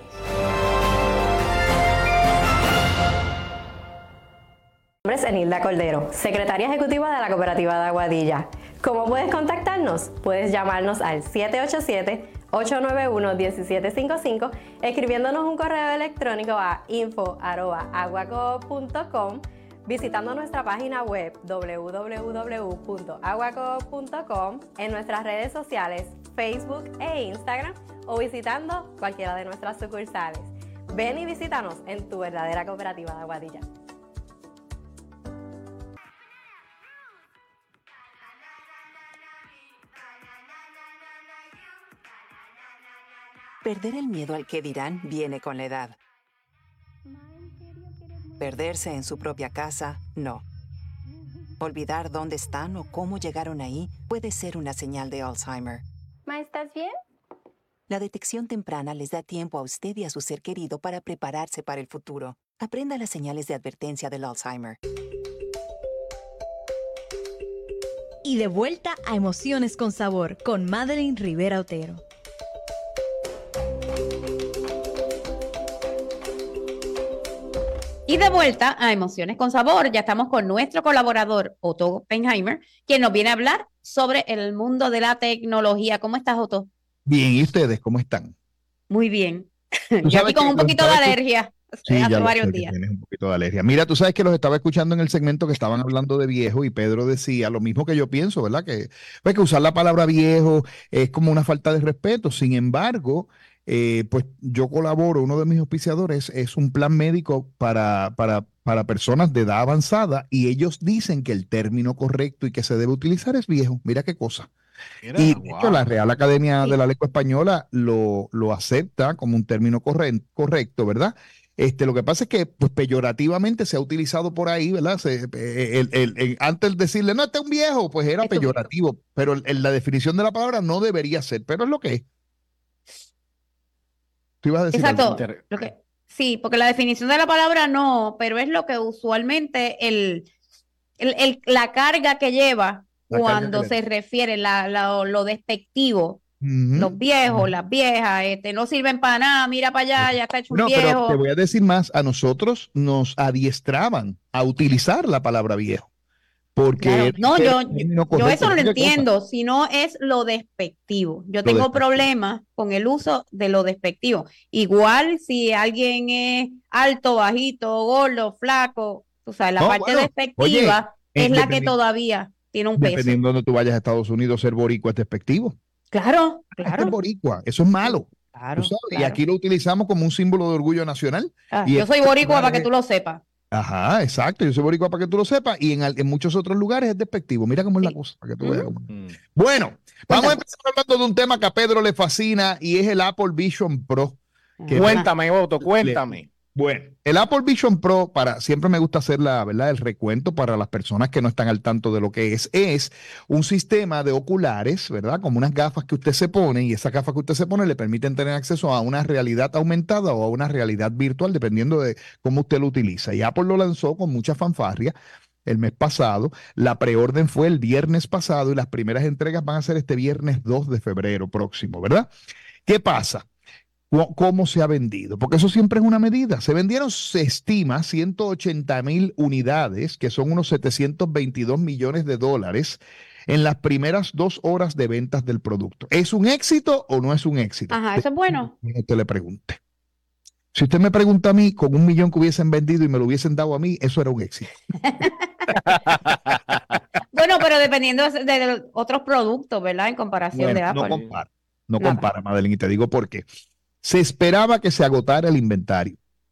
Mi nombre es Enilda Cordero, secretaria ejecutiva de la Cooperativa de Aguadilla. ¿Cómo puedes contactarnos? Puedes llamarnos al siete ocho siete, ocho nueve uno, uno siete cinco cinco, escribiéndonos un correo electrónico a info arroba aguacoop punto com, visitando nuestra página web doble u doble u doble u punto aguacoop punto com, en nuestras redes sociales Facebook e Instagram, o visitando cualquiera de nuestras sucursales. Ven y visítanos en tu verdadera Cooperativa de Aguadilla. Perder el miedo al que dirán viene con la edad. Perderse en su propia casa, no. Olvidar dónde están o cómo llegaron ahí puede ser una señal de Alzheimer. Ma, ¿estás bien? La detección temprana les da tiempo a usted y a su ser querido para prepararse para el futuro. Aprenda las señales de advertencia del Alzheimer. Y de vuelta a Emociones con Sabor con Madeline Rivera Otero. Y de vuelta a Emociones con Sabor, ya estamos con nuestro colaborador Otto Oppenheimer, quien nos viene a hablar sobre el mundo de la tecnología. ¿Cómo estás, Otto? Bien, ¿y ustedes cómo están? Muy bien. Yo aquí con un poquito de alergia. Sí, hace ya varios lo sé, días. tienes un poquito de alergia. Mira, tú sabes que los estaba escuchando en el segmento que estaban hablando de viejo y Pedro decía lo mismo que yo pienso, ¿verdad? Que, pues, que usar la palabra viejo es como una falta de respeto. Sin embargo, eh, pues yo colaboro, uno de mis auspiciadores es un plan médico para, para, para personas de edad avanzada y ellos dicen que el término correcto y que se debe utilizar es viejo. Mira qué cosa. Mira, Y de wow. hecho, la Real Academia de la Lengua Española lo, lo acepta como un término corre- correcto, ¿verdad? Este, lo que pasa es que pues, peyorativamente se ha utilizado por ahí, ¿verdad? Se, eh, el, el, el, antes de decirle, no, este es un viejo, pues era Es un peyorativo, pero en la definición de la palabra no debería ser, pero es lo que es. Tú ibas a decir algo. Exacto. Lo que, sí, porque la definición de la palabra no, pero es lo que usualmente el, el, el- la carga que lleva La carga cuando que se refiere la, la- lo despectivo. Ujú. Los viejos, las viejas, este, no sirven para nada, mira para allá, ya está hecho un No, pero te viejo. voy a decir más, a nosotros nos adiestraban a utilizar la palabra viejo, porque Claro, era no, el yo, término yo, yo correcto. eso no lo Mira qué cosa. entiendo, sino es lo despectivo. Yo Lo tengo despectivo. problemas con el uso de lo despectivo. Igual si alguien es alto, bajito, gordo, flaco, tú sabes, la No, parte bueno, despectiva oye, es eh, la que dependi- todavía tiene un peso. Dependiendo de donde tú vayas a Estados Unidos, ser boricua es despectivo. Claro, Este es claro, boricua, eso es malo. claro, Tú sabes, y claro. aquí lo utilizamos como un símbolo de orgullo nacional. Ah, y yo en soy muchos boricua para que lugares tú lo sepas. es- Ajá, exacto. Yo soy boricua para que tú lo sepas. Y en, al- en muchos otros lugares es despectivo. Mira cómo es la Sí. cosa, para que tú veas Ujú. cómo es. Mm. Bueno, vamos a Cuéntame. empezar hablando de un tema que a Pedro le fascina y es el Apple Vision Pro. Que Ajá. Cuéntame, Otto, cuéntame. Bueno, el Apple Vision Pro, para, siempre me gusta hacer la, ¿verdad? El recuento para las personas que no están al tanto de lo que es, es un sistema de oculares, ¿verdad? Como unas gafas que usted se pone y esas gafas que usted se pone le permiten tener acceso a una realidad aumentada o a una realidad virtual, dependiendo de cómo usted lo utiliza. Y Apple lo lanzó con mucha fanfarria el mes pasado. La preorden fue el viernes pasado y las primeras entregas van a ser este viernes dos de febrero próximo, ¿verdad? ¿Qué pasa? ¿Cómo- ¿Cómo se ha vendido? Porque eso siempre es una medida. Se vendieron, se estima, ciento ochenta mil unidades, que son unos setecientos veintidós millones de dólares, en las primeras dos horas de ventas del producto. ¿Es un éxito o no es un éxito? Ajá, eso es bueno. Que usted le pregunte. Si usted me pregunta a mí, con un millón que hubiesen vendido y me lo hubiesen dado a mí, eso era un éxito. Bueno, pero dependiendo de, de otros productos, ¿verdad? En comparación de Bueno, no Apple. compara, no Nada. compara, Madeline, y te digo por qué. Se esperaba que se agotara el inventario.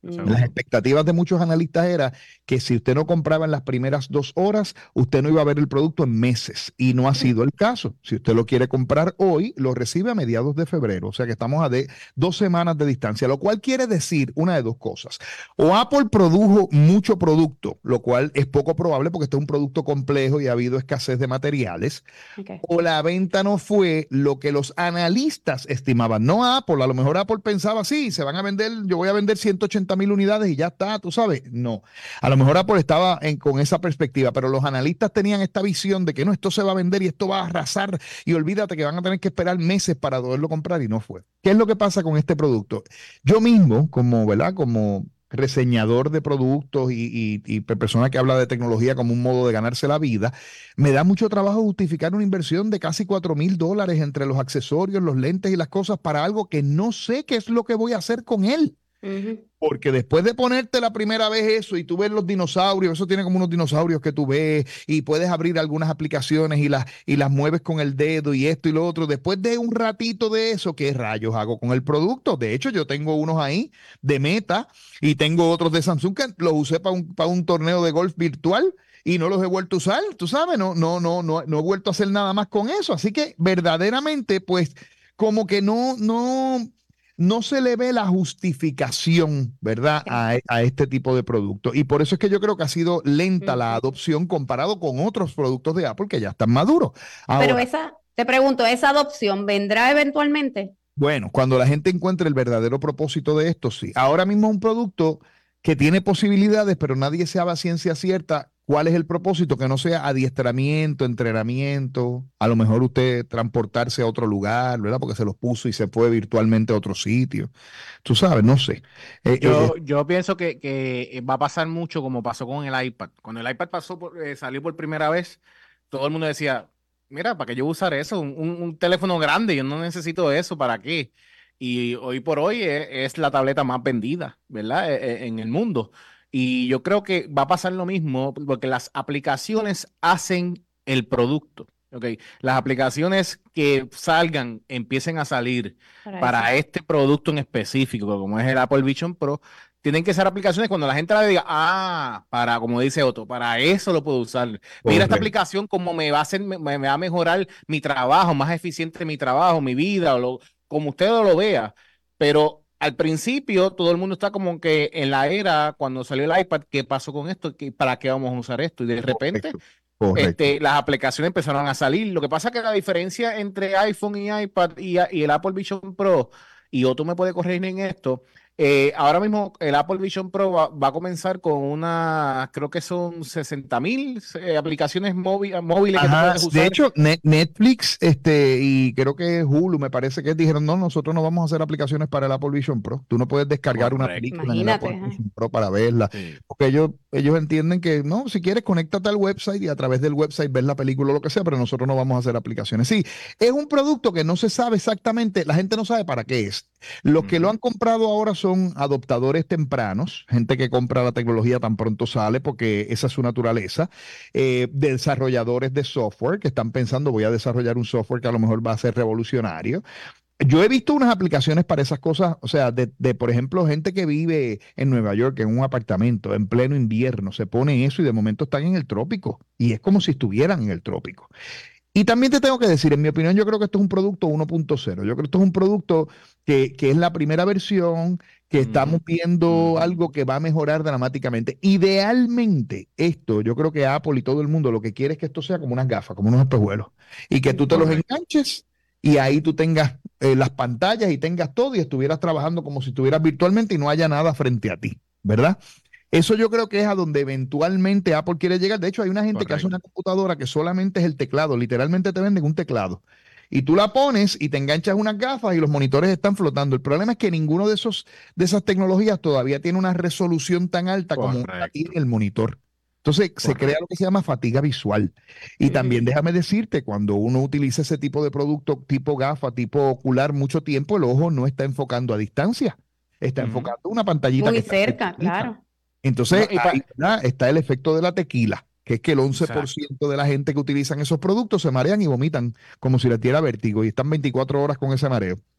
Seguro. Las expectativas de muchos analistas era que si usted no compraba en las primeras dos horas, usted no iba a ver el producto en meses, y no ha sido el caso. Si usted lo quiere comprar hoy, lo recibe a mediados de febrero, o sea que estamos a de dos semanas de distancia, lo cual quiere decir una de dos cosas. O Apple produjo mucho producto, lo cual es poco probable porque este es un producto complejo y ha habido escasez de materiales, Okay. o la venta no fue lo que los analistas estimaban, no Apple. A lo mejor Apple pensaba, sí, se van a vender, yo voy a vender ciento ochenta mil unidades y ya está, tú sabes. No, a lo mejor Apple estaba en, con esa perspectiva, pero los analistas tenían esta visión de que no, esto se va a vender y esto va a arrasar y olvídate que van a tener que esperar meses para poderlo comprar, y no fue. ¿Qué es lo que pasa con este producto? Yo mismo, como, ¿verdad? Como reseñador de productos y, y, y persona que habla de tecnología como un modo de ganarse la vida, me da mucho trabajo justificar una inversión de casi cuatro mil dólares entre los accesorios, los lentes y las cosas para algo que no sé qué es lo que voy a hacer con él. Ujú. Porque después de ponerte la primera vez eso y tú ves los dinosaurios, eso tiene como unos dinosaurios que tú ves y puedes abrir algunas aplicaciones y las, y las mueves con el dedo y esto y lo otro. Después de un ratito de eso, ¿qué rayos hago con el producto? De hecho, yo tengo unos ahí de Meta y tengo otros de Samsung que los usé para un, para un torneo de golf virtual y no los he vuelto a usar, tú sabes, no, no, no, no, no he vuelto a hacer nada más con eso. Así que verdaderamente, pues, como que no, no... no se le ve la justificación, ¿verdad?, a, a este tipo de producto. Y por eso es que yo creo que ha sido lenta la adopción comparado con otros productos de Apple que ya están maduros. Ahora, Pero esa, te pregunto, ¿esa adopción vendrá eventualmente? bueno, cuando la gente encuentre el verdadero propósito de esto, sí. Ahora mismo es un producto que tiene posibilidades, pero nadie sabe a ciencia cierta cuál es el propósito, que no sea adiestramiento, entrenamiento, a lo mejor usted transportarse a otro lugar, ¿verdad? Porque se los puso y se fue virtualmente a otro sitio. Tú sabes, no sé. Eh, Yo, eh, yo pienso que, que va a pasar mucho como pasó con el iPad. Cuando el iPad pasó por, eh, salió por primera vez, todo el mundo decía, mira, ¿para qué yo usar eso? Un, un, un teléfono grande, yo no necesito eso, ¿para qué? Y hoy por hoy es, es la tableta más vendida, ¿verdad? E- e- en el mundo. Y yo creo que va a pasar lo mismo porque las aplicaciones hacen el producto. Okay. Las aplicaciones que salgan, empiecen a salir Para para eso. este producto en específico, como es el Apple Vision Pro, tienen que ser aplicaciones cuando la gente la diga, ah, para, como dice Otto, para eso lo puedo usar. Mira esta Correcto. aplicación como me va a hacer, me, me va a mejorar mi trabajo, más eficiente mi trabajo, mi vida, o lo, como usted lo vea. Pero al principio todo el mundo está como que en la era, cuando salió el iPad, ¿qué pasó con esto? ¿Qué- ¿Para qué vamos a usar esto? Y de repente correcto, correcto. este, las aplicaciones empezaron a salir. Lo que pasa es que la diferencia entre iPhone y iPad y, y el Apple Vision Pro, y Otto me puede corregir en esto, eh, ahora mismo el Apple Vision Pro va, va a comenzar con una, creo que son sesenta mil eh, aplicaciones móvil- móviles que tú Ajá, puedes de usar. hecho, Ne- Netflix este, y creo que Hulu, me parece que dijeron, no, nosotros no vamos a hacer aplicaciones para el Apple Vision Pro. Tú no puedes descargar una Correcto. película en el Imagínate, Apple ajá. Vision Pro para verla, Sí. porque ellos, ellos entienden que, no, si quieres, conéctate al website y a través del website ver la película o lo que sea, pero nosotros no vamos a hacer aplicaciones. Sí, es un producto que no se sabe exactamente, la gente no sabe para qué es. Los que lo Ujú. han comprado ahora son adoptadores tempranos, gente que compra la tecnología tan pronto sale porque esa es su naturaleza, eh, desarrolladores de software que están pensando, voy a desarrollar un software que a lo mejor va a ser revolucionario. Yo he visto unas aplicaciones para esas cosas, o sea, de, de, por ejemplo, gente que vive en Nueva York en un apartamento en pleno invierno, se pone eso y de momento están en el trópico y es como si estuvieran en el trópico. Y también te tengo que decir, en mi opinión, yo creo que esto es un producto uno punto cero. Yo creo que esto es un producto que, que es la primera versión, que estamos Ujú. viendo Ujú. algo que va a mejorar dramáticamente. Idealmente, esto, yo creo que Apple y todo el mundo lo que quiere es que esto sea como unas gafas, como unos espejuelos, y que tú te los Correcto. enganches y ahí tú tengas eh, las pantallas y tengas todo y estuvieras trabajando como si estuvieras virtualmente y no haya nada frente a ti, ¿verdad? Eso yo creo que es a donde eventualmente Apple quiere llegar. De hecho, hay una gente que hace Correcto. una computadora que solamente es el teclado, literalmente te venden un teclado. Y tú la pones y te enganchas unas gafas y los monitores están flotando. El problema es que ninguno de esos de esas tecnologías todavía tiene una resolución tan alta como la Correcto. tiene el monitor. Entonces se crea Correcto. lo que se llama fatiga visual. Y también Ujú. déjame decirte, cuando uno utiliza ese tipo de producto, tipo gafa, tipo ocular, mucho tiempo, el ojo no está enfocando a distancia. Está Ujú. enfocando una pantallita que Muy está cerca, pequeñita. claro. Entonces, No, y pa- ahí, ¿verdad?, está el efecto de la tequila, que es que el once por Exacto. ciento de la gente que utilizan esos productos se marean y vomitan como si les diera vértigo y están veinticuatro horas con ese mareo.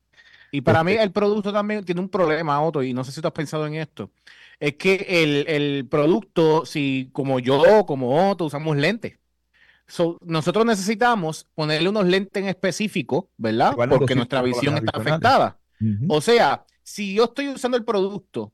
Y para mí el producto también tiene un problema, Otto, y no sé si tú has pensado en esto. Es que el, el producto, si como yo, como Otto, usamos lentes. So, nosotros necesitamos ponerle unos lentes en específico, ¿verdad? Igual Porque doscientos nuestra visión dólares está adicionales. afectada. Ujú. O sea, si yo estoy usando el producto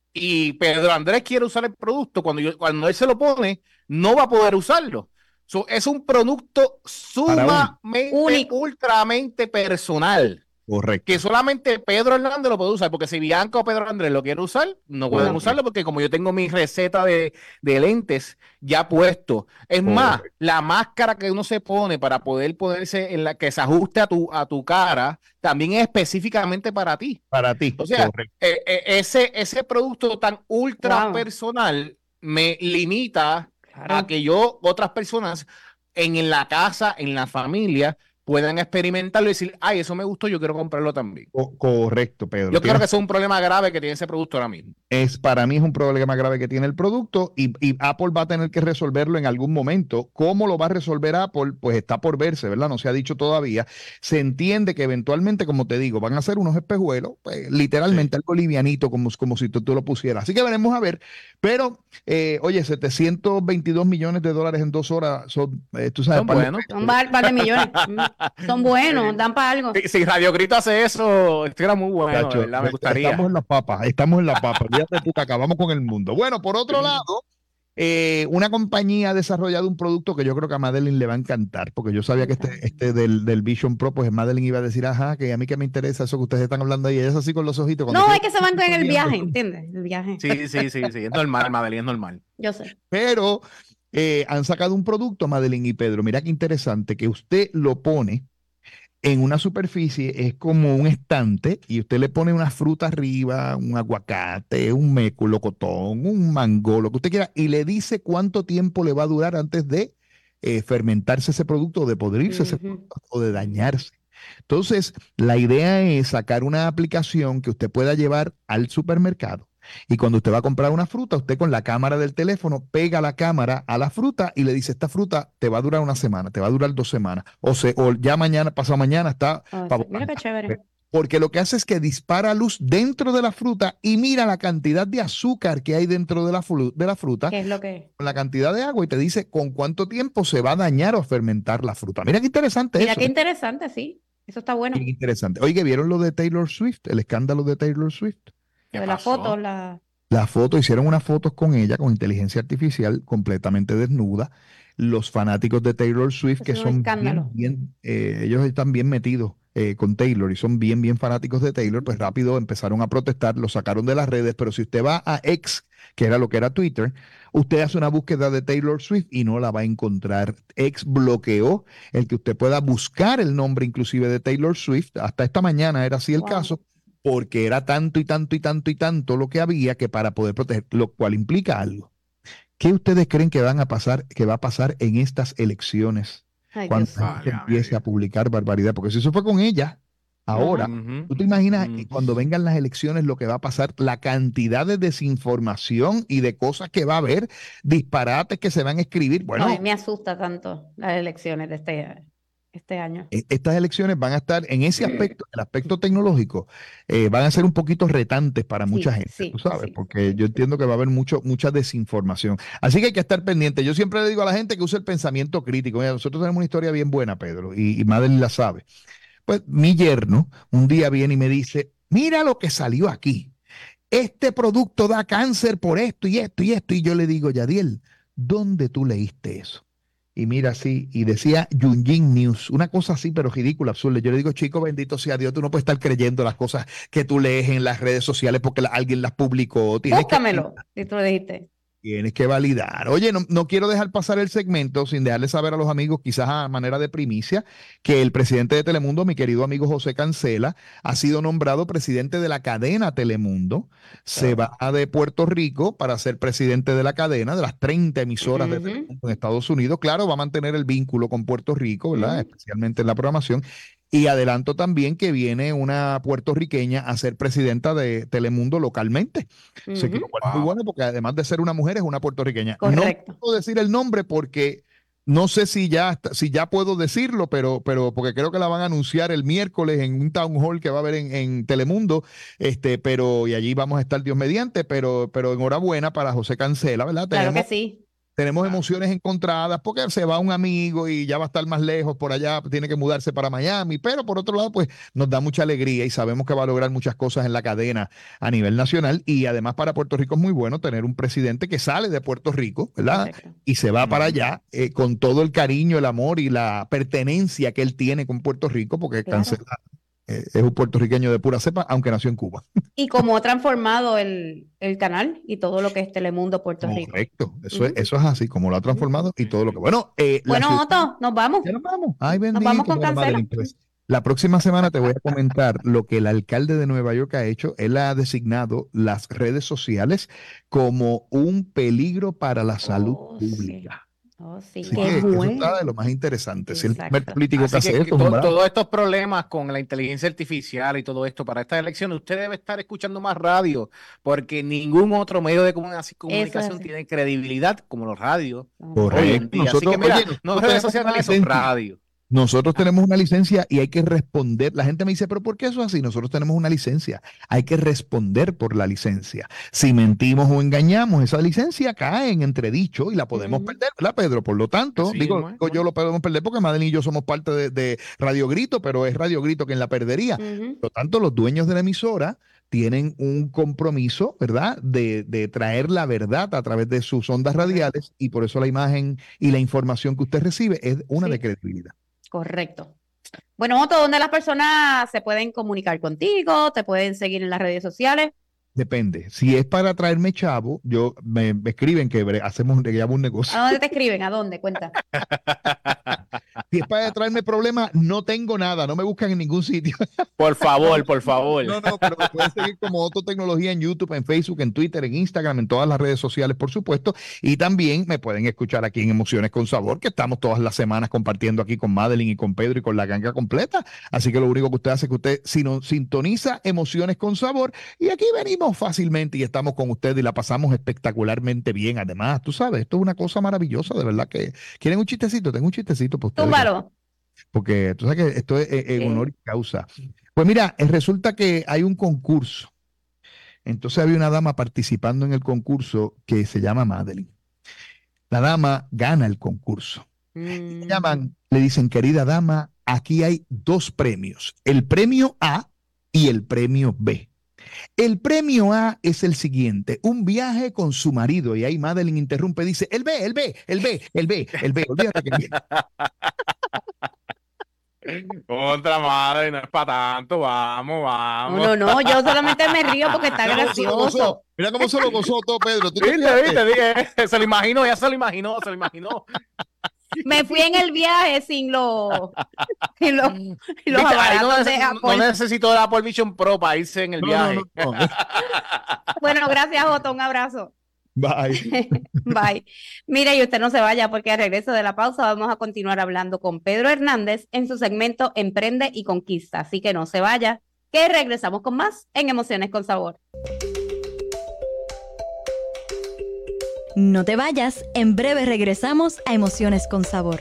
y Pedro Andrés quiere usar el producto, cuando, yo, cuando él se lo pone, no va a poder usarlo. So, es un producto sumamente, Único. ultramente personal. Correcto. Que solamente Pedro Hernández lo puede usar, porque si Bianca o Pedro Andrés lo quiere usar, no pueden Correcto. usarlo, porque como yo tengo mi receta de, de lentes ya puesto. Es más, Correcto. la máscara que uno se pone para poder ponerse en la que se ajuste a tu, a tu cara, también es específicamente para ti. Para ti. O sea, Correcto. eh, eh, ese, ese producto tan ultra Wow. personal me limita Claro. a que yo, otras personas en, en la casa, en la familia, puedan experimentarlo y decir, ay, eso me gustó, yo quiero comprarlo también. Co- correcto, Pedro. Yo creo Tienes- que eso es un problema grave que tiene ese producto ahora mismo. es, para mí es un problema grave que tiene el producto y, y Apple va a tener que resolverlo en algún momento. ¿Cómo lo va a resolver Apple? Pues está por verse, ¿verdad? No se ha dicho todavía. Se entiende que eventualmente, como te digo, van a hacer unos espejuelos, pues, literalmente Sí. algo livianito, como, como si tú, tú lo pusieras. Así que veremos a ver. Pero, eh, oye, setecientos veintidós millones de dólares en dos horas son, eh, tú sabes, Son par de- buenos. Son un par de millones. Mm. Son buenos, dan para algo. Si, si Radio Grito hace eso, esto era muy bueno, Chacho, de verdad, me gustaría. Estamos en las papas, estamos en las papas. Fíjate tú que acabamos con el mundo. Bueno, por otro lado, eh, una compañía ha desarrollado un producto que yo creo que a Madeline le va a encantar, porque yo sabía que este, este del, del Vision Pro, pues Madeline iba a decir, ajá, que a mí que me interesa eso que ustedes están hablando ahí. Ella es así con los ojitos. cuando No, quiere- es que se van con el viendo. viaje, ¿entiendes? El viaje. Sí, sí, sí, sí, es normal, Madeline, es normal. Yo sé. Pero eh, han sacado un producto, Madeline y Pedro. Mira qué interesante, que usted lo pone en una superficie, es como un estante, y usted le pone una fruta arriba, un aguacate, un melocotón, un mango, lo que usted quiera, y le dice cuánto tiempo le va a durar antes de eh, fermentarse ese producto, o de podrirse ese Ujú. producto, o de dañarse. Entonces, la idea es sacar una aplicación que usted pueda llevar al supermercado. Y cuando usted va a comprar una fruta, usted con la cámara del teléfono pega la cámara a la fruta y le dice, esta fruta te va a durar una semana, te va a durar dos semanas, o, se, o ya mañana, pasado mañana está Oh, pa' sí. Mira qué botar. chévere. Porque lo que hace es que dispara luz dentro de la fruta y mira la cantidad de azúcar que hay dentro de la, flu- de la fruta, ¿Qué es lo que? con la cantidad de agua, y te dice con cuánto tiempo se va a dañar o fermentar la fruta. Mira qué interesante Mira eso. qué interesante, sí. Eso está bueno. Bien interesante. Oye, ¿vieron lo de Taylor Swift? El escándalo de Taylor Swift. ¿Qué Lo de la pasó? foto, la. La foto, hicieron unas fotos con ella, con inteligencia artificial, completamente desnuda. Los fanáticos de Taylor Swift, Es que un son bien, escándalo. bien, eh, ellos están bien metidos eh, con Taylor y son bien, bien fanáticos de Taylor, pues rápido empezaron a protestar, lo sacaron de las redes, pero si usted va a X, que era lo que era Twitter, usted hace una búsqueda de Taylor Swift y no la va a encontrar. X bloqueó el que usted pueda buscar el nombre inclusive de Taylor Swift. Hasta esta mañana era así el Wow. caso, porque era tanto y tanto y tanto y tanto lo que había que para poder proteger, lo cual implica algo. ¿Qué ustedes creen que van a pasar, que va a pasar en estas elecciones Ay, cuando Dios. la gente Válgame empiece Dios. a publicar barbaridad? Porque si eso fue con ella, ahora, Ujú. ¿tú te imaginas Mm. que cuando vengan las elecciones lo que va a pasar, la cantidad de desinformación y de cosas que va a haber, disparates que se van a escribir? No, Bueno, a mí me asusta tanto las elecciones de este, este año. e- estas elecciones van a estar en ese aspecto, el aspecto tecnológico, eh, van a ser un poquito retantes para Sí, mucha gente, sí, tú sabes, sí, porque sí, yo sí. entiendo que va a haber mucho, mucha desinformación. Así que hay que estar pendiente. Yo siempre le digo a la gente que use el pensamiento crítico. Mira, nosotros tenemos una historia bien buena, Pedro, y, y Madeline la sabe. Pues mi yerno un día viene y me dice, mira lo que salió aquí. Este producto da cáncer por esto y esto y esto. Y yo le digo, Yadiel, ¿dónde tú leíste eso? Y mira así, y decía Yunjin News, una cosa así, pero ridícula, absurda. Yo le digo, chico, bendito sea Dios, tú no puedes estar creyendo las cosas que tú lees en las redes sociales porque la- alguien las publicó. Tienes que, Búscamelo, si tú lo dijiste. tienes que validar. Oye, no, no quiero dejar pasar el segmento sin dejarle saber a los amigos, quizás a manera de primicia, que el presidente de Telemundo, mi querido amigo José Cancela, ha sido nombrado presidente de la cadena Telemundo. Se va de Puerto Rico para ser presidente de la cadena, de las treinta emisoras de Ujú. Telemundo en Estados Unidos. Claro, va a mantener el vínculo con Puerto Rico, ¿verdad? Ujú. Especialmente en la programación. Y adelanto también que viene una puertorriqueña a ser presidenta de Telemundo localmente. Así que Ujú. lo cual es muy Wow. bueno porque además de ser una mujer es una puertorriqueña. Correcto. No puedo decir el nombre porque No sé si ya, si ya puedo decirlo, pero, pero porque creo que la van a anunciar el miércoles en un town hall que va a haber en, en Telemundo, este, pero y allí vamos a estar Dios mediante, pero, pero enhorabuena para José Cancela, ¿verdad? Claro Tenemos, que sí. Tenemos emociones encontradas porque se va un amigo y ya va a estar más lejos por allá, tiene que mudarse para Miami, pero por otro lado, pues nos da mucha alegría y sabemos que va a lograr muchas cosas en la cadena a nivel nacional y además para Puerto Rico es muy bueno tener un presidente que sale de Puerto Rico, ¿verdad? Perfecto. Y se va para allá eh, con todo el cariño, el amor y la pertenencia que él tiene con Puerto Rico porque claro. Cancela. Eh, es un puertorriqueño de pura cepa, aunque nació en Cuba. Y cómo ha transformado el, el canal y todo lo que es Telemundo Puerto Rico. Correcto, eso, uh-huh. es, eso es así, como lo ha transformado y todo lo que... Bueno, eh, bueno ciudad... Otto, nos vamos. Ya nos vamos. Ay, bendito, nos vamos con Cancela. Pues, la próxima semana te voy a comentar lo que el alcalde de Nueva York ha hecho. Él ha designado las redes sociales como un peligro para la salud oh, pública. Sí. Oh, sí, Así qué que bueno. Eso está de lo más interesante. Exacto. Si el primer político Así que hace que, esto, to, todos estos problemas con la inteligencia artificial y todo esto para estas elecciones, usted debe estar escuchando más radio, porque ningún otro medio de comunicación es tiene credibilidad como los radios. Correcto. Nosotros, Así que mira, oye, no redes sociales, son radio. Nosotros tenemos una licencia y hay que responder. La gente me dice, pero ¿por qué eso es así? Nosotros tenemos una licencia. Hay que responder por la licencia. Si mentimos o engañamos, esa licencia cae en entredicho y la podemos mm. perder, ¿verdad, Pedro? Por lo tanto, sí, digo, bueno. yo lo podemos perder porque Madeline y yo somos parte de, de Radio Grito, pero es Radio Grito quien la perdería. Mm-hmm. Por lo tanto, los dueños de la emisora tienen un compromiso, ¿verdad?, de, de traer la verdad a través de sus ondas radiales y por eso la imagen y la información que usted recibe es una sí. de credibilidad. Correcto. Bueno, Otto, ¿dónde las personas se pueden comunicar contigo? ¿Te pueden seguir en las redes sociales? Depende. Si es para traerme chavo, yo me, me escriben que hacemos que un negocio. ¿A dónde te escriben? ¿A dónde? Cuenta. Si es para traerme problemas, no tengo nada. No me buscan en ningún sitio. Por favor, por favor. No, no, pero me pueden seguir como Otto Tecnología en YouTube, en Facebook, en Twitter, en Instagram, en todas las redes sociales, por supuesto. Y también me pueden escuchar aquí en Emociones con Sabor, que estamos todas las semanas compartiendo aquí con Madeline y con Pedro y con la ganga completa. Así que lo único que usted hace es que usted sino, sintoniza Emociones con Sabor y aquí venimos fácilmente y estamos con usted y la pasamos espectacularmente bien. Además, tú sabes, esto es una cosa maravillosa, de verdad que ¿quieren un chistecito? Tengo un chistecito para ustedes. Túmbalo. Porque tú sabes que esto es en sí. honor y causa. Pues mira, resulta que hay un concurso. Entonces había una dama participando en el concurso que se llama Madeline. La dama gana el concurso. Mm. Le llaman, le dicen, querida dama, aquí hay dos premios. El premio A y el premio B. El premio A es el siguiente, un viaje con su marido. Y ahí Madeline interrumpe, dice, el B, el B, el B, el B, el B. Olvídate que viene. Contra madre, no es para tanto, vamos, vamos. No, no, no, yo solamente me río porque está Mira gracioso. Cómo Mira cómo se lo gozó todo, Pedro. ¿Tú viste, viste, viste, se lo imaginó, ya se lo imaginó, se lo imaginó. Me fui en el viaje sin los sin los, los no, neces no necesito el Apple Vision Pro para irse en el no, viaje. No, no, no. Bueno, gracias, Otto, un abrazo. Bye. Bye. Mire, y usted no se vaya porque al regreso de la pausa vamos a continuar hablando con Pedro Hernández en su segmento Emprende y Conquista. Así que no se vaya, que regresamos con más en Emociones con Sabor. No te vayas, en breve regresamos a Emociones con Sabor.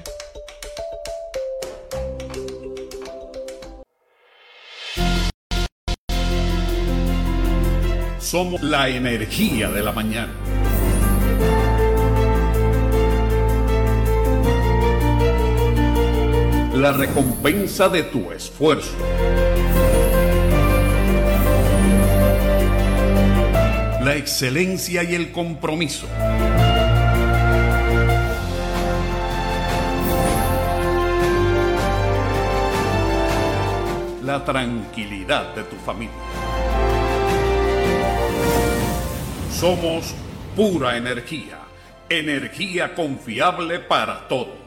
Somos la energía de la mañana. La recompensa de tu esfuerzo. La excelencia y el compromiso. La tranquilidad de tu familia. Somos pura energía, energía confiable para todos.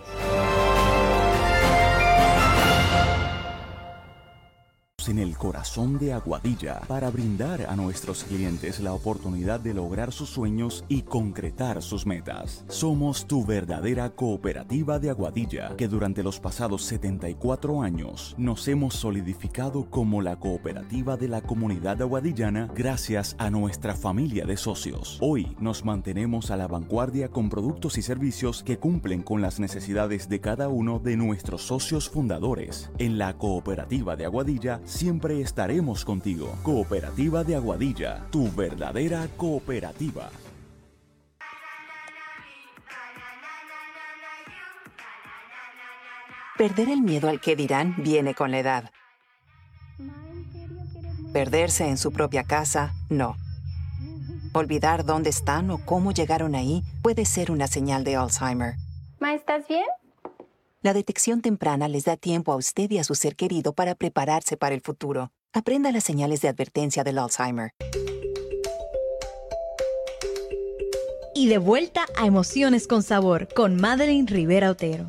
ubicamos en el corazón de Aguadilla para brindar a nuestros clientes la oportunidad de lograr sus sueños y concretar sus metas. Somos tu verdadera cooperativa de Aguadilla, que durante los pasados setenta y cuatro años nos hemos solidificado como la cooperativa de la comunidad aguadillana gracias a nuestra familia de socios. Hoy nos mantenemos a la vanguardia con productos y servicios que cumplen con las necesidades de cada uno de nuestros socios fundadores. En la cooperativa de Aguadilla siempre estaremos contigo. Cooperativa de Aguadilla, tu verdadera cooperativa. Perder el miedo al que dirán viene con la edad. Perderse en su propia casa, no. Olvidar dónde están o cómo llegaron ahí puede ser una señal de Alzheimer. Ma, ¿estás bien? La detección temprana les da tiempo a usted y a su ser querido para prepararse para el futuro. Aprenda las señales de advertencia del Alzheimer. Y de vuelta a Emociones con Sabor con Madeline Rivera Otero.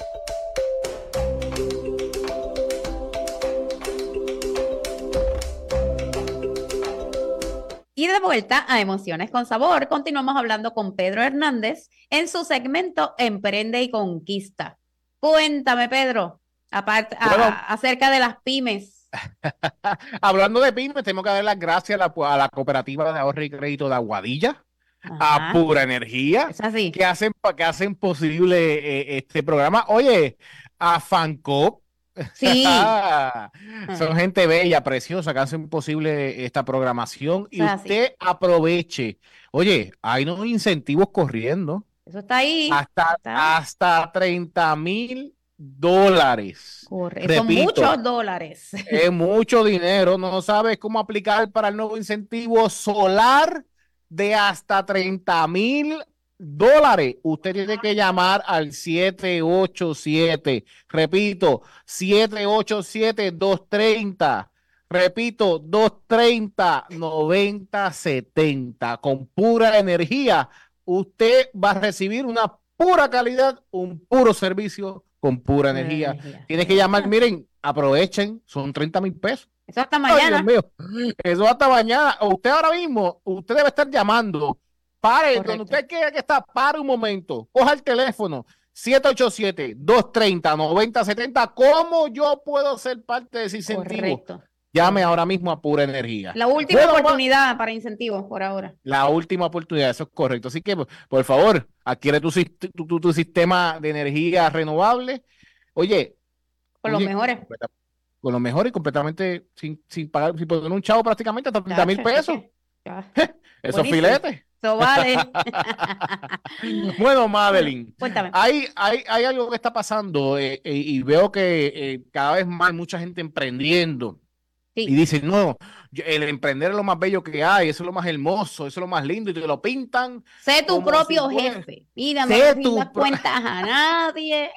Y de vuelta a Emociones con Sabor, continuamos hablando con Pedro Hernández en su segmento Emprende y Conquista. Cuéntame, Pedro, aparte, bueno, a, acerca de las pymes. Hablando de pymes, tenemos que dar las gracias a la, a la cooperativa de ahorro y crédito de Aguadilla, Ajá. a Pura Energía, Es así. que hacen, que hacen posible eh, este programa. Oye, a Fancop. Sí. Son gente bella, preciosa, que hacen posible esta programación y Eso es usted aproveche. Oye, hay unos incentivos corriendo Eso está ahí. hasta, Está. hasta treinta mil dólares. Corre. Son Repito, muchos dólares. es mucho dinero. No sabes cómo aplicar para el nuevo incentivo solar de hasta treinta mil dólares. Usted tiene que llamar al siete ocho siete, repito, siete ocho siete, dos tres cero, repito, dos tres cero, nueve cero siete cero. Con Pura Energía, usted va a recibir una pura calidad, un puro servicio con Pura Energía. Energía. Tienes que llamar, miren, aprovechen, son treinta mil pesos. Eso hasta Ay, mañana. Dios mío, eso hasta mañana. Usted ahora mismo, usted debe estar llamando. Pare, Correcto. donde usted quiera que está, pare un momento. Coja el teléfono siete ocho siete, dos tres cero, nueve cero siete cero. ¿Cómo yo puedo ser parte de ese incentivo? Correcto. Llame ahora mismo a Pura Energía. La última Bueno, oportunidad para incentivos por ahora. La última oportunidad, eso es correcto. Así que, por, por favor, adquiere tu, sis- tu, tu- tu sistema de energía renovable. Oye, Con los oye, mejores. completa- con lo mejor y completamente sin, sin pagar, sin poner un chavo prácticamente hasta treinta mil Chacho, pesos. eso que- ya. Esos Buenísimo. filetes. Eso vale. Bueno, Madeline, Cuéntame. hay, hay, hay algo que está pasando eh, eh, y veo que eh, cada vez más mucha gente emprendiendo y Sí. dicen, no, yo- el emprender es lo más bello que hay, eso es lo más hermoso, eso es lo más lindo y te lo pintan. Sé tu como propio si fuera- jefe. Mira, no Sé le tu rindas pro- cuentas a nadie.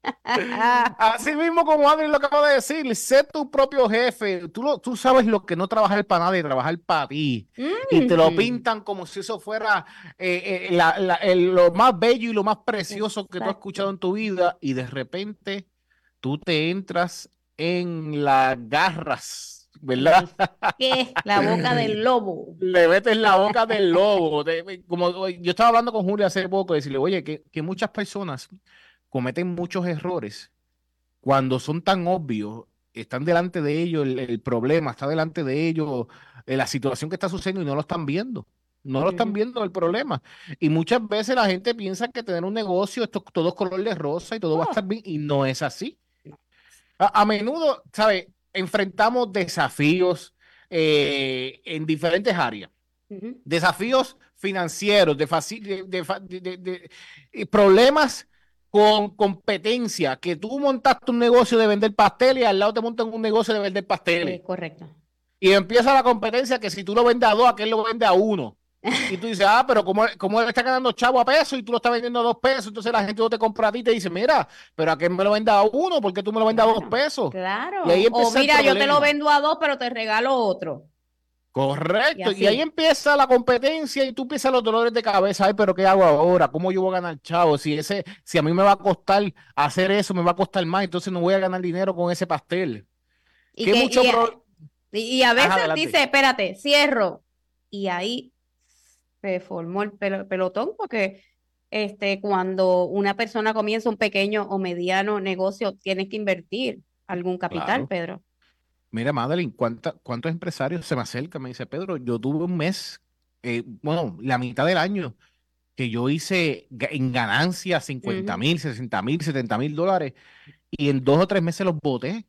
Así mismo como Adri lo acaba de decir, sé tu propio jefe, tú, lo, tú sabes lo que no trabajar para nadie, trabajar para ti. Y te lo Mm. pintan como si eso fuera eh, eh, la- la- el- lo más bello y lo más precioso que tú has Exacto. escuchado en tu vida y de repente tú te entras en las garras, ¿verdad? ¿Qué? La boca del lobo. Le metes la boca del lobo. De- como yo estaba hablando con Julia hace poco, decirle, oye, que, que muchas personas cometen muchos errores cuando son tan obvios, están delante de ellos el, el problema, está delante de ellos eh, la situación que está sucediendo y no lo están viendo. No lo están Ujú. viendo el problema. Y muchas veces la gente piensa que tener un negocio, esto todo es color de rosa y todo va a Oh. estar bien, y no es así. A, a menudo, ¿sabes? Enfrentamos desafíos eh, en diferentes áreas. Ujú. Desafíos financieros, de, faci- de- de fa- de- de- de- eh, problemas con competencia, que tú montaste un negocio de vender pasteles y al lado te montan un negocio de vender pasteles. Eh, correcto. Y empieza la competencia que si tú lo vendes a dos, aquel lo vende a uno. Y tú dices, ah, pero como, como él está ganando chavo a peso y tú lo estás vendiendo a dos pesos, entonces la gente no te compra a ti y te dice, mira, pero aquel me lo vende a uno, ¿por qué tú me lo vendes a dos Claro, pesos? Claro. Y ahí O empieza el mira, yo te lo problema. vendo a dos, pero te regalo otro. Correcto, Y y, ahí así. empieza la competencia y tú empiezas los dolores de cabeza. Ay, pero ¿qué hago ahora? ¿Cómo yo voy a ganar chavo? Si ese, si a mí me va a costar hacer eso, me va a costar más, entonces no voy a ganar dinero con ese pastel. Y ¿Qué que, mucho y, pro- Y, y a veces Ajá, dice, espérate, cierro. Y ahí se formó el pel- pelotón porque este, cuando una persona comienza un pequeño o mediano negocio, tienes que invertir algún capital, Claro. Pedro. Mira, Madeline, ¿cuánta- ¿cuántos empresarios se me acercan? Me dice, Pedro, yo tuve un mes, eh, bueno, la mitad del año, que yo hice ga- en ganancias cincuenta Ujú. mil, sesenta mil, setenta mil dólares, y en dos o tres meses los boté.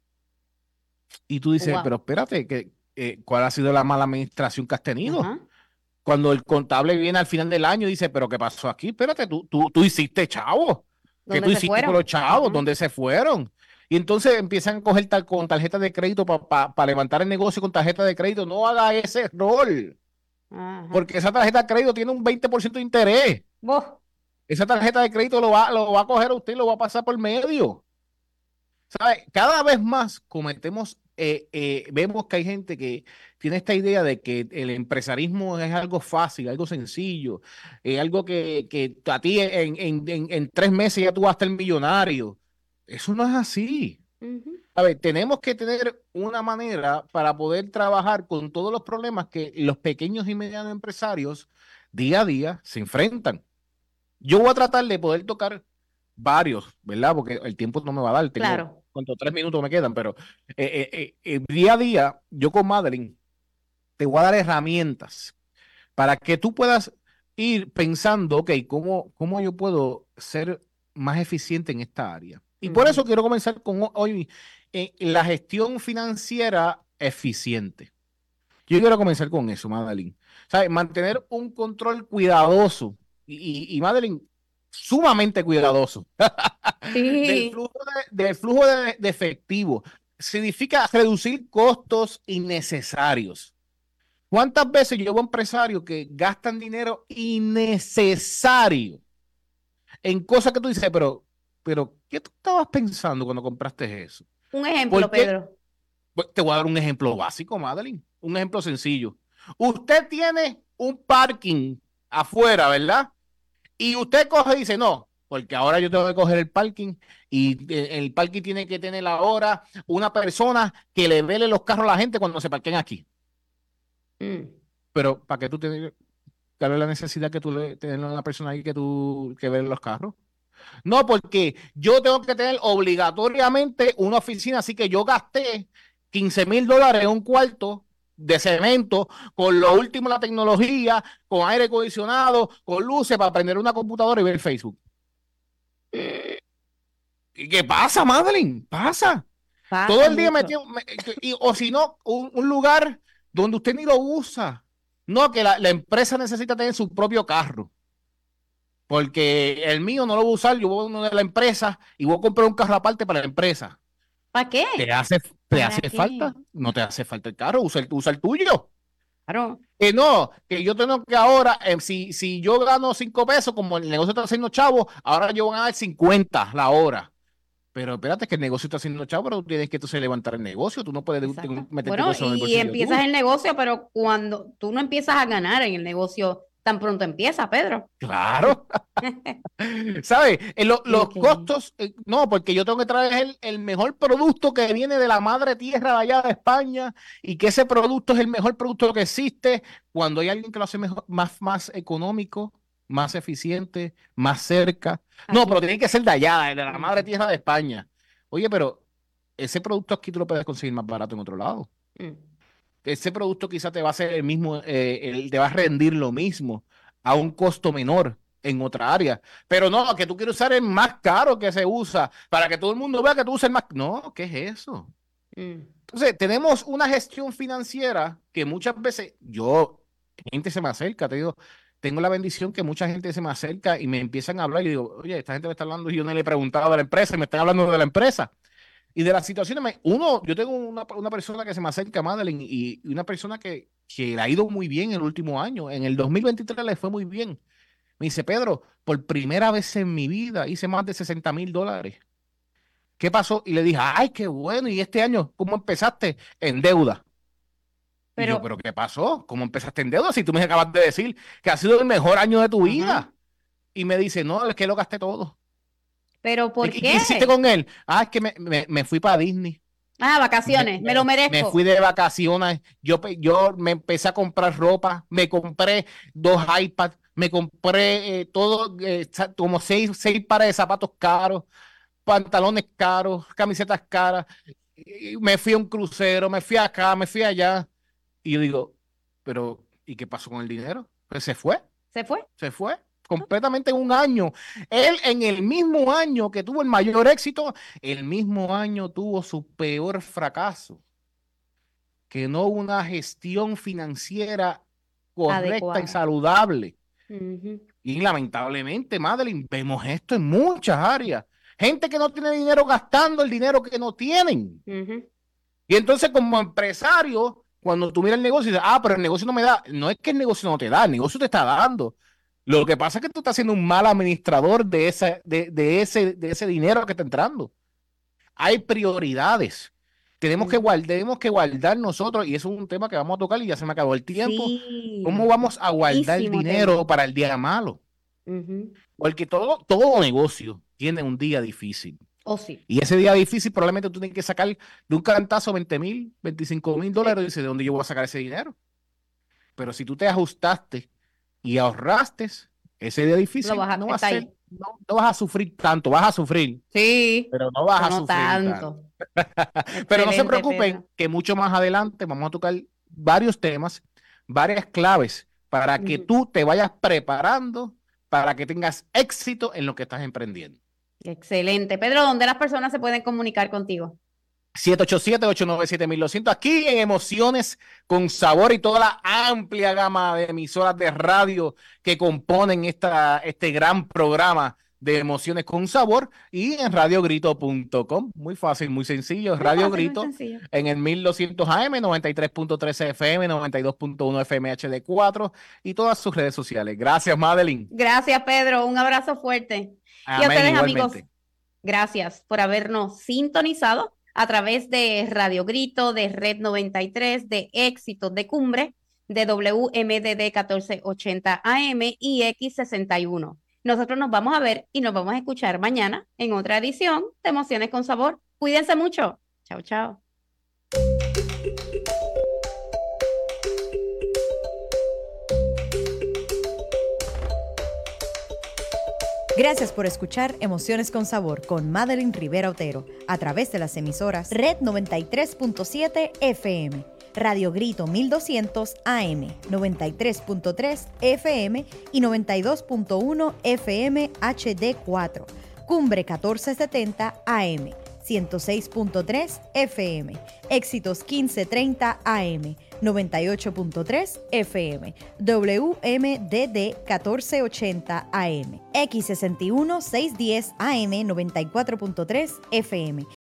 Y tú dices, Wow. pero espérate, que, eh, ¿cuál ha sido la mala administración que has tenido? Ajá. Cuando el contable viene al final del año y dice, pero ¿qué pasó aquí? Espérate, tú, tú, tú hiciste chavo. ¿Qué ¿Dónde tú se hiciste con fueron? los chavos? Ujú. ¿Dónde se fueron? Y entonces empiezan a coger tal, con tarjeta de crédito para levantar el negocio con tarjeta de crédito. No haga ese error, Ajá. porque esa tarjeta de crédito tiene un veinte por ciento de interés. Vos. Esa tarjeta de crédito lo va, lo va a coger a usted y lo va a pasar por medio. ¿Sabe? Cada vez más cometemos, eh, eh, vemos que hay gente que tiene esta idea de que el empresarismo es algo fácil, algo sencillo, eh, algo que, que a ti en, en, en, en tres meses ya tú vas a estar millonario. Eso no es así. Ujú. A ver, tenemos que tener una manera para poder trabajar con todos los problemas que los pequeños y medianos empresarios día a día se enfrentan. Yo voy a tratar de poder tocar varios, ¿verdad? Porque el tiempo no me va a dar. Tengo, Claro. ¿cuántos? Tres minutos me quedan, pero eh, eh, eh, día a día, yo con Madeline te voy a dar herramientas para que tú puedas ir pensando, ok, ¿cómo, cómo yo puedo ser más eficiente en esta área? Y por Ujú. eso quiero comenzar con ho- hoy eh, la gestión financiera eficiente. Yo quiero comenzar con eso, Madeline. ¿Sabes? Mantener un control cuidadoso y, y, y Madeline, sumamente cuidadoso del Sí. flujo de, del flujo de, de efectivo. Significa reducir costos innecesarios. ¿Cuántas veces yo veo empresarios que gastan dinero innecesario en cosas que tú dices, pero, pero, ¿qué tú estabas pensando cuando compraste eso? Un ejemplo, ¿Por qué? Pedro. Pues, te voy a dar un ejemplo básico, Madeline. Un ejemplo sencillo. Usted tiene un parking afuera, ¿verdad? Y usted coge y dice, no, porque ahora yo tengo que coger el parking y eh, el parking tiene que tener ahora una persona que le vele los carros a la gente cuando se parquen aquí. Mm. Pero ¿para qué tú tienes la necesidad que tú le tengas una persona ahí que tú que vele los carros? No, porque yo tengo que tener obligatoriamente una oficina, así que yo gasté quince mil dólares en un cuarto de cemento, con lo último de la tecnología, con aire acondicionado, con luces para prender una computadora y ver Facebook. ¿Y qué pasa, Madeline? Pasa. Pasa Todo el día mucho. metido, me- y- o si no, un, un lugar donde usted ni lo usa. No, que la, la empresa necesita tener su propio carro. Porque el mío no lo voy a usar, yo voy a uno de la empresa y voy a comprar un carro aparte para la empresa. ¿Para qué? ¿Te hace, te ¿Para hace qué? falta? No te hace falta el carro, usa el, usa el tuyo. Claro. Que no, que yo tengo que ahora, eh, si, si yo gano cinco pesos, como el negocio está haciendo chavo, ahora yo voy a dar cincuenta la hora. Pero espérate, que el negocio está haciendo chavo, pero tú tienes que entonces levantar el negocio, tú no puedes Exacto. meterte Bueno, eso en el y bolsillo empiezas tú. el negocio, pero cuando tú no empiezas a ganar en el negocio, tan pronto empieza, Pedro. Claro. ¿Sabes? Eh, lo- los Ok. costos, eh, no, porque yo tengo que traer el, el mejor producto que viene de la madre tierra de allá de España y que ese producto es el mejor producto que existe cuando hay alguien que lo hace mejor, más, más económico, más eficiente, más cerca. No, Aquí. pero tiene que ser de allá, de la Ujú. madre tierra de España. Oye, pero ese producto aquí tú lo puedes conseguir más barato en otro lado. Mm. Ese producto quizá te va a hacer el mismo, eh, el- te va a rendir lo mismo a un costo menor en otra área. Pero no, que tú quieres usar el más caro que se usa para que todo el mundo vea que tú usas el más. No, ¿qué es eso? Mm. Entonces, tenemos una gestión financiera que muchas veces yo, gente se me acerca, te digo, tengo la bendición que mucha gente se me acerca y me empiezan a hablar y digo, oye, esta gente me está hablando y yo no le he preguntado de la empresa y me están hablando de la empresa. Y de las situaciones, me- uno, yo tengo una, una persona que se me acerca, Madeline, y, y una persona que, que le ha ido muy bien el último año. En el dos mil veintitrés le fue muy bien. Me dice, Pedro, por primera vez en mi vida hice más de sesenta mil dólares. ¿Qué pasó? Y le dije, ay, qué bueno. ¿Y este año cómo empezaste? En deuda. Y yo, Pero, ¿pero qué pasó? ¿Cómo empezaste en deuda? Si tú me acabas de decir que ha sido el mejor año de tu Ajá. vida. Y me dice, no, es que lo gasté todo. pero ¿por ¿Y qué hiciste qué? con él? Ah, es que me, me, me fui para Disney. Ah, vacaciones, me, me lo merezco. Me fui de vacaciones, yo, yo me empecé a comprar ropa, me compré dos iPads, me compré eh, todo, eh, como seis, seis pares de zapatos caros, pantalones caros, camisetas caras, y me fui a un crucero, me fui acá, me fui allá, y yo digo, pero, ¿y qué pasó con el dinero? Pues se fue. ¿Se fue? Se fue. Completamente en un año. Él en el mismo año que tuvo el mayor éxito, el mismo año tuvo su peor fracaso. Que no hubo una gestión financiera correcta Adecuada. y saludable. Uh-huh. Y lamentablemente, Madeline, vemos esto en muchas áreas. Gente que no tiene dinero gastando el dinero que no tienen. Uh-huh. Y entonces como empresario, cuando tú miras el negocio, dices, ah, pero el negocio no me da. No es que el negocio no te da, el negocio te está dando. Lo que pasa es que tú estás siendo un mal administrador de, esa, de, de, ese, de ese dinero que está entrando. Hay prioridades. Tenemos, mm. que guardar, tenemos que guardar nosotros, y eso es un tema que vamos a tocar y ya se me acabó el tiempo. Sí. ¿Cómo vamos a guardar Buenísimo dinero tema. para el día malo? Uh-huh. Porque todo, todo negocio tiene un día difícil. Oh, sí. Y ese día difícil probablemente tú tienes que sacar de un cantazo veinte mil, veinticinco mil dólares. Y dices, ¿de dónde yo voy a sacar ese dinero? Pero si tú te ajustaste y ahorraste, ese día difícil no vas a, no, va a ser, no, no vas a sufrir tanto, vas a sufrir. Sí. Pero no vas no a sufrir tanto. Pero no se preocupen, Pedro. que mucho más adelante vamos a tocar varios temas, varias claves para que uh-huh. tú te vayas preparando para que tengas éxito en lo que estás emprendiendo. Excelente. Pedro, ¿dónde las personas se pueden comunicar contigo? siete ocho siete, ocho nueve siete, uno dos cero cero, aquí en Emociones con Sabor y toda la amplia gama de emisoras de radio que componen esta, este gran programa de Emociones con Sabor, y en radio grito punto com. Muy fácil, muy sencillo. Muy Radio fácil, Grito en el mil doscientos A M, noventa y tres punto tres F M, noventa y dos punto uno F M H D cuatro y todas sus redes sociales. Gracias, Madeline. Gracias, Pedro. Un abrazo fuerte. Amén, y a ustedes, igualmente. amigos, gracias por habernos sintonizado a través de Radio Grito, de Red noventa y tres, de Éxitos de Cumbre, de W M D D catorce ochenta A M y X sesenta y uno. Nosotros nos vamos a ver y nos vamos a escuchar mañana en otra edición de Emociones con Sabor. Cuídense mucho. Chao, chao. Gracias por escuchar Emociones con Sabor con Madeline Rivera Otero a través de las emisoras Red noventa y tres punto siete F M, Radio Grito mil doscientos A M, noventa y tres punto tres F M y noventa y dos punto uno F M H D cuatro, Cumbre catorce setenta A M, ciento seis punto tres F M, Éxitos quince treinta A M, noventa y ocho punto tres F M, W M D D catorce ochenta A M, X sesenta y uno seiscientos diez A M, noventa y cuatro punto tres F M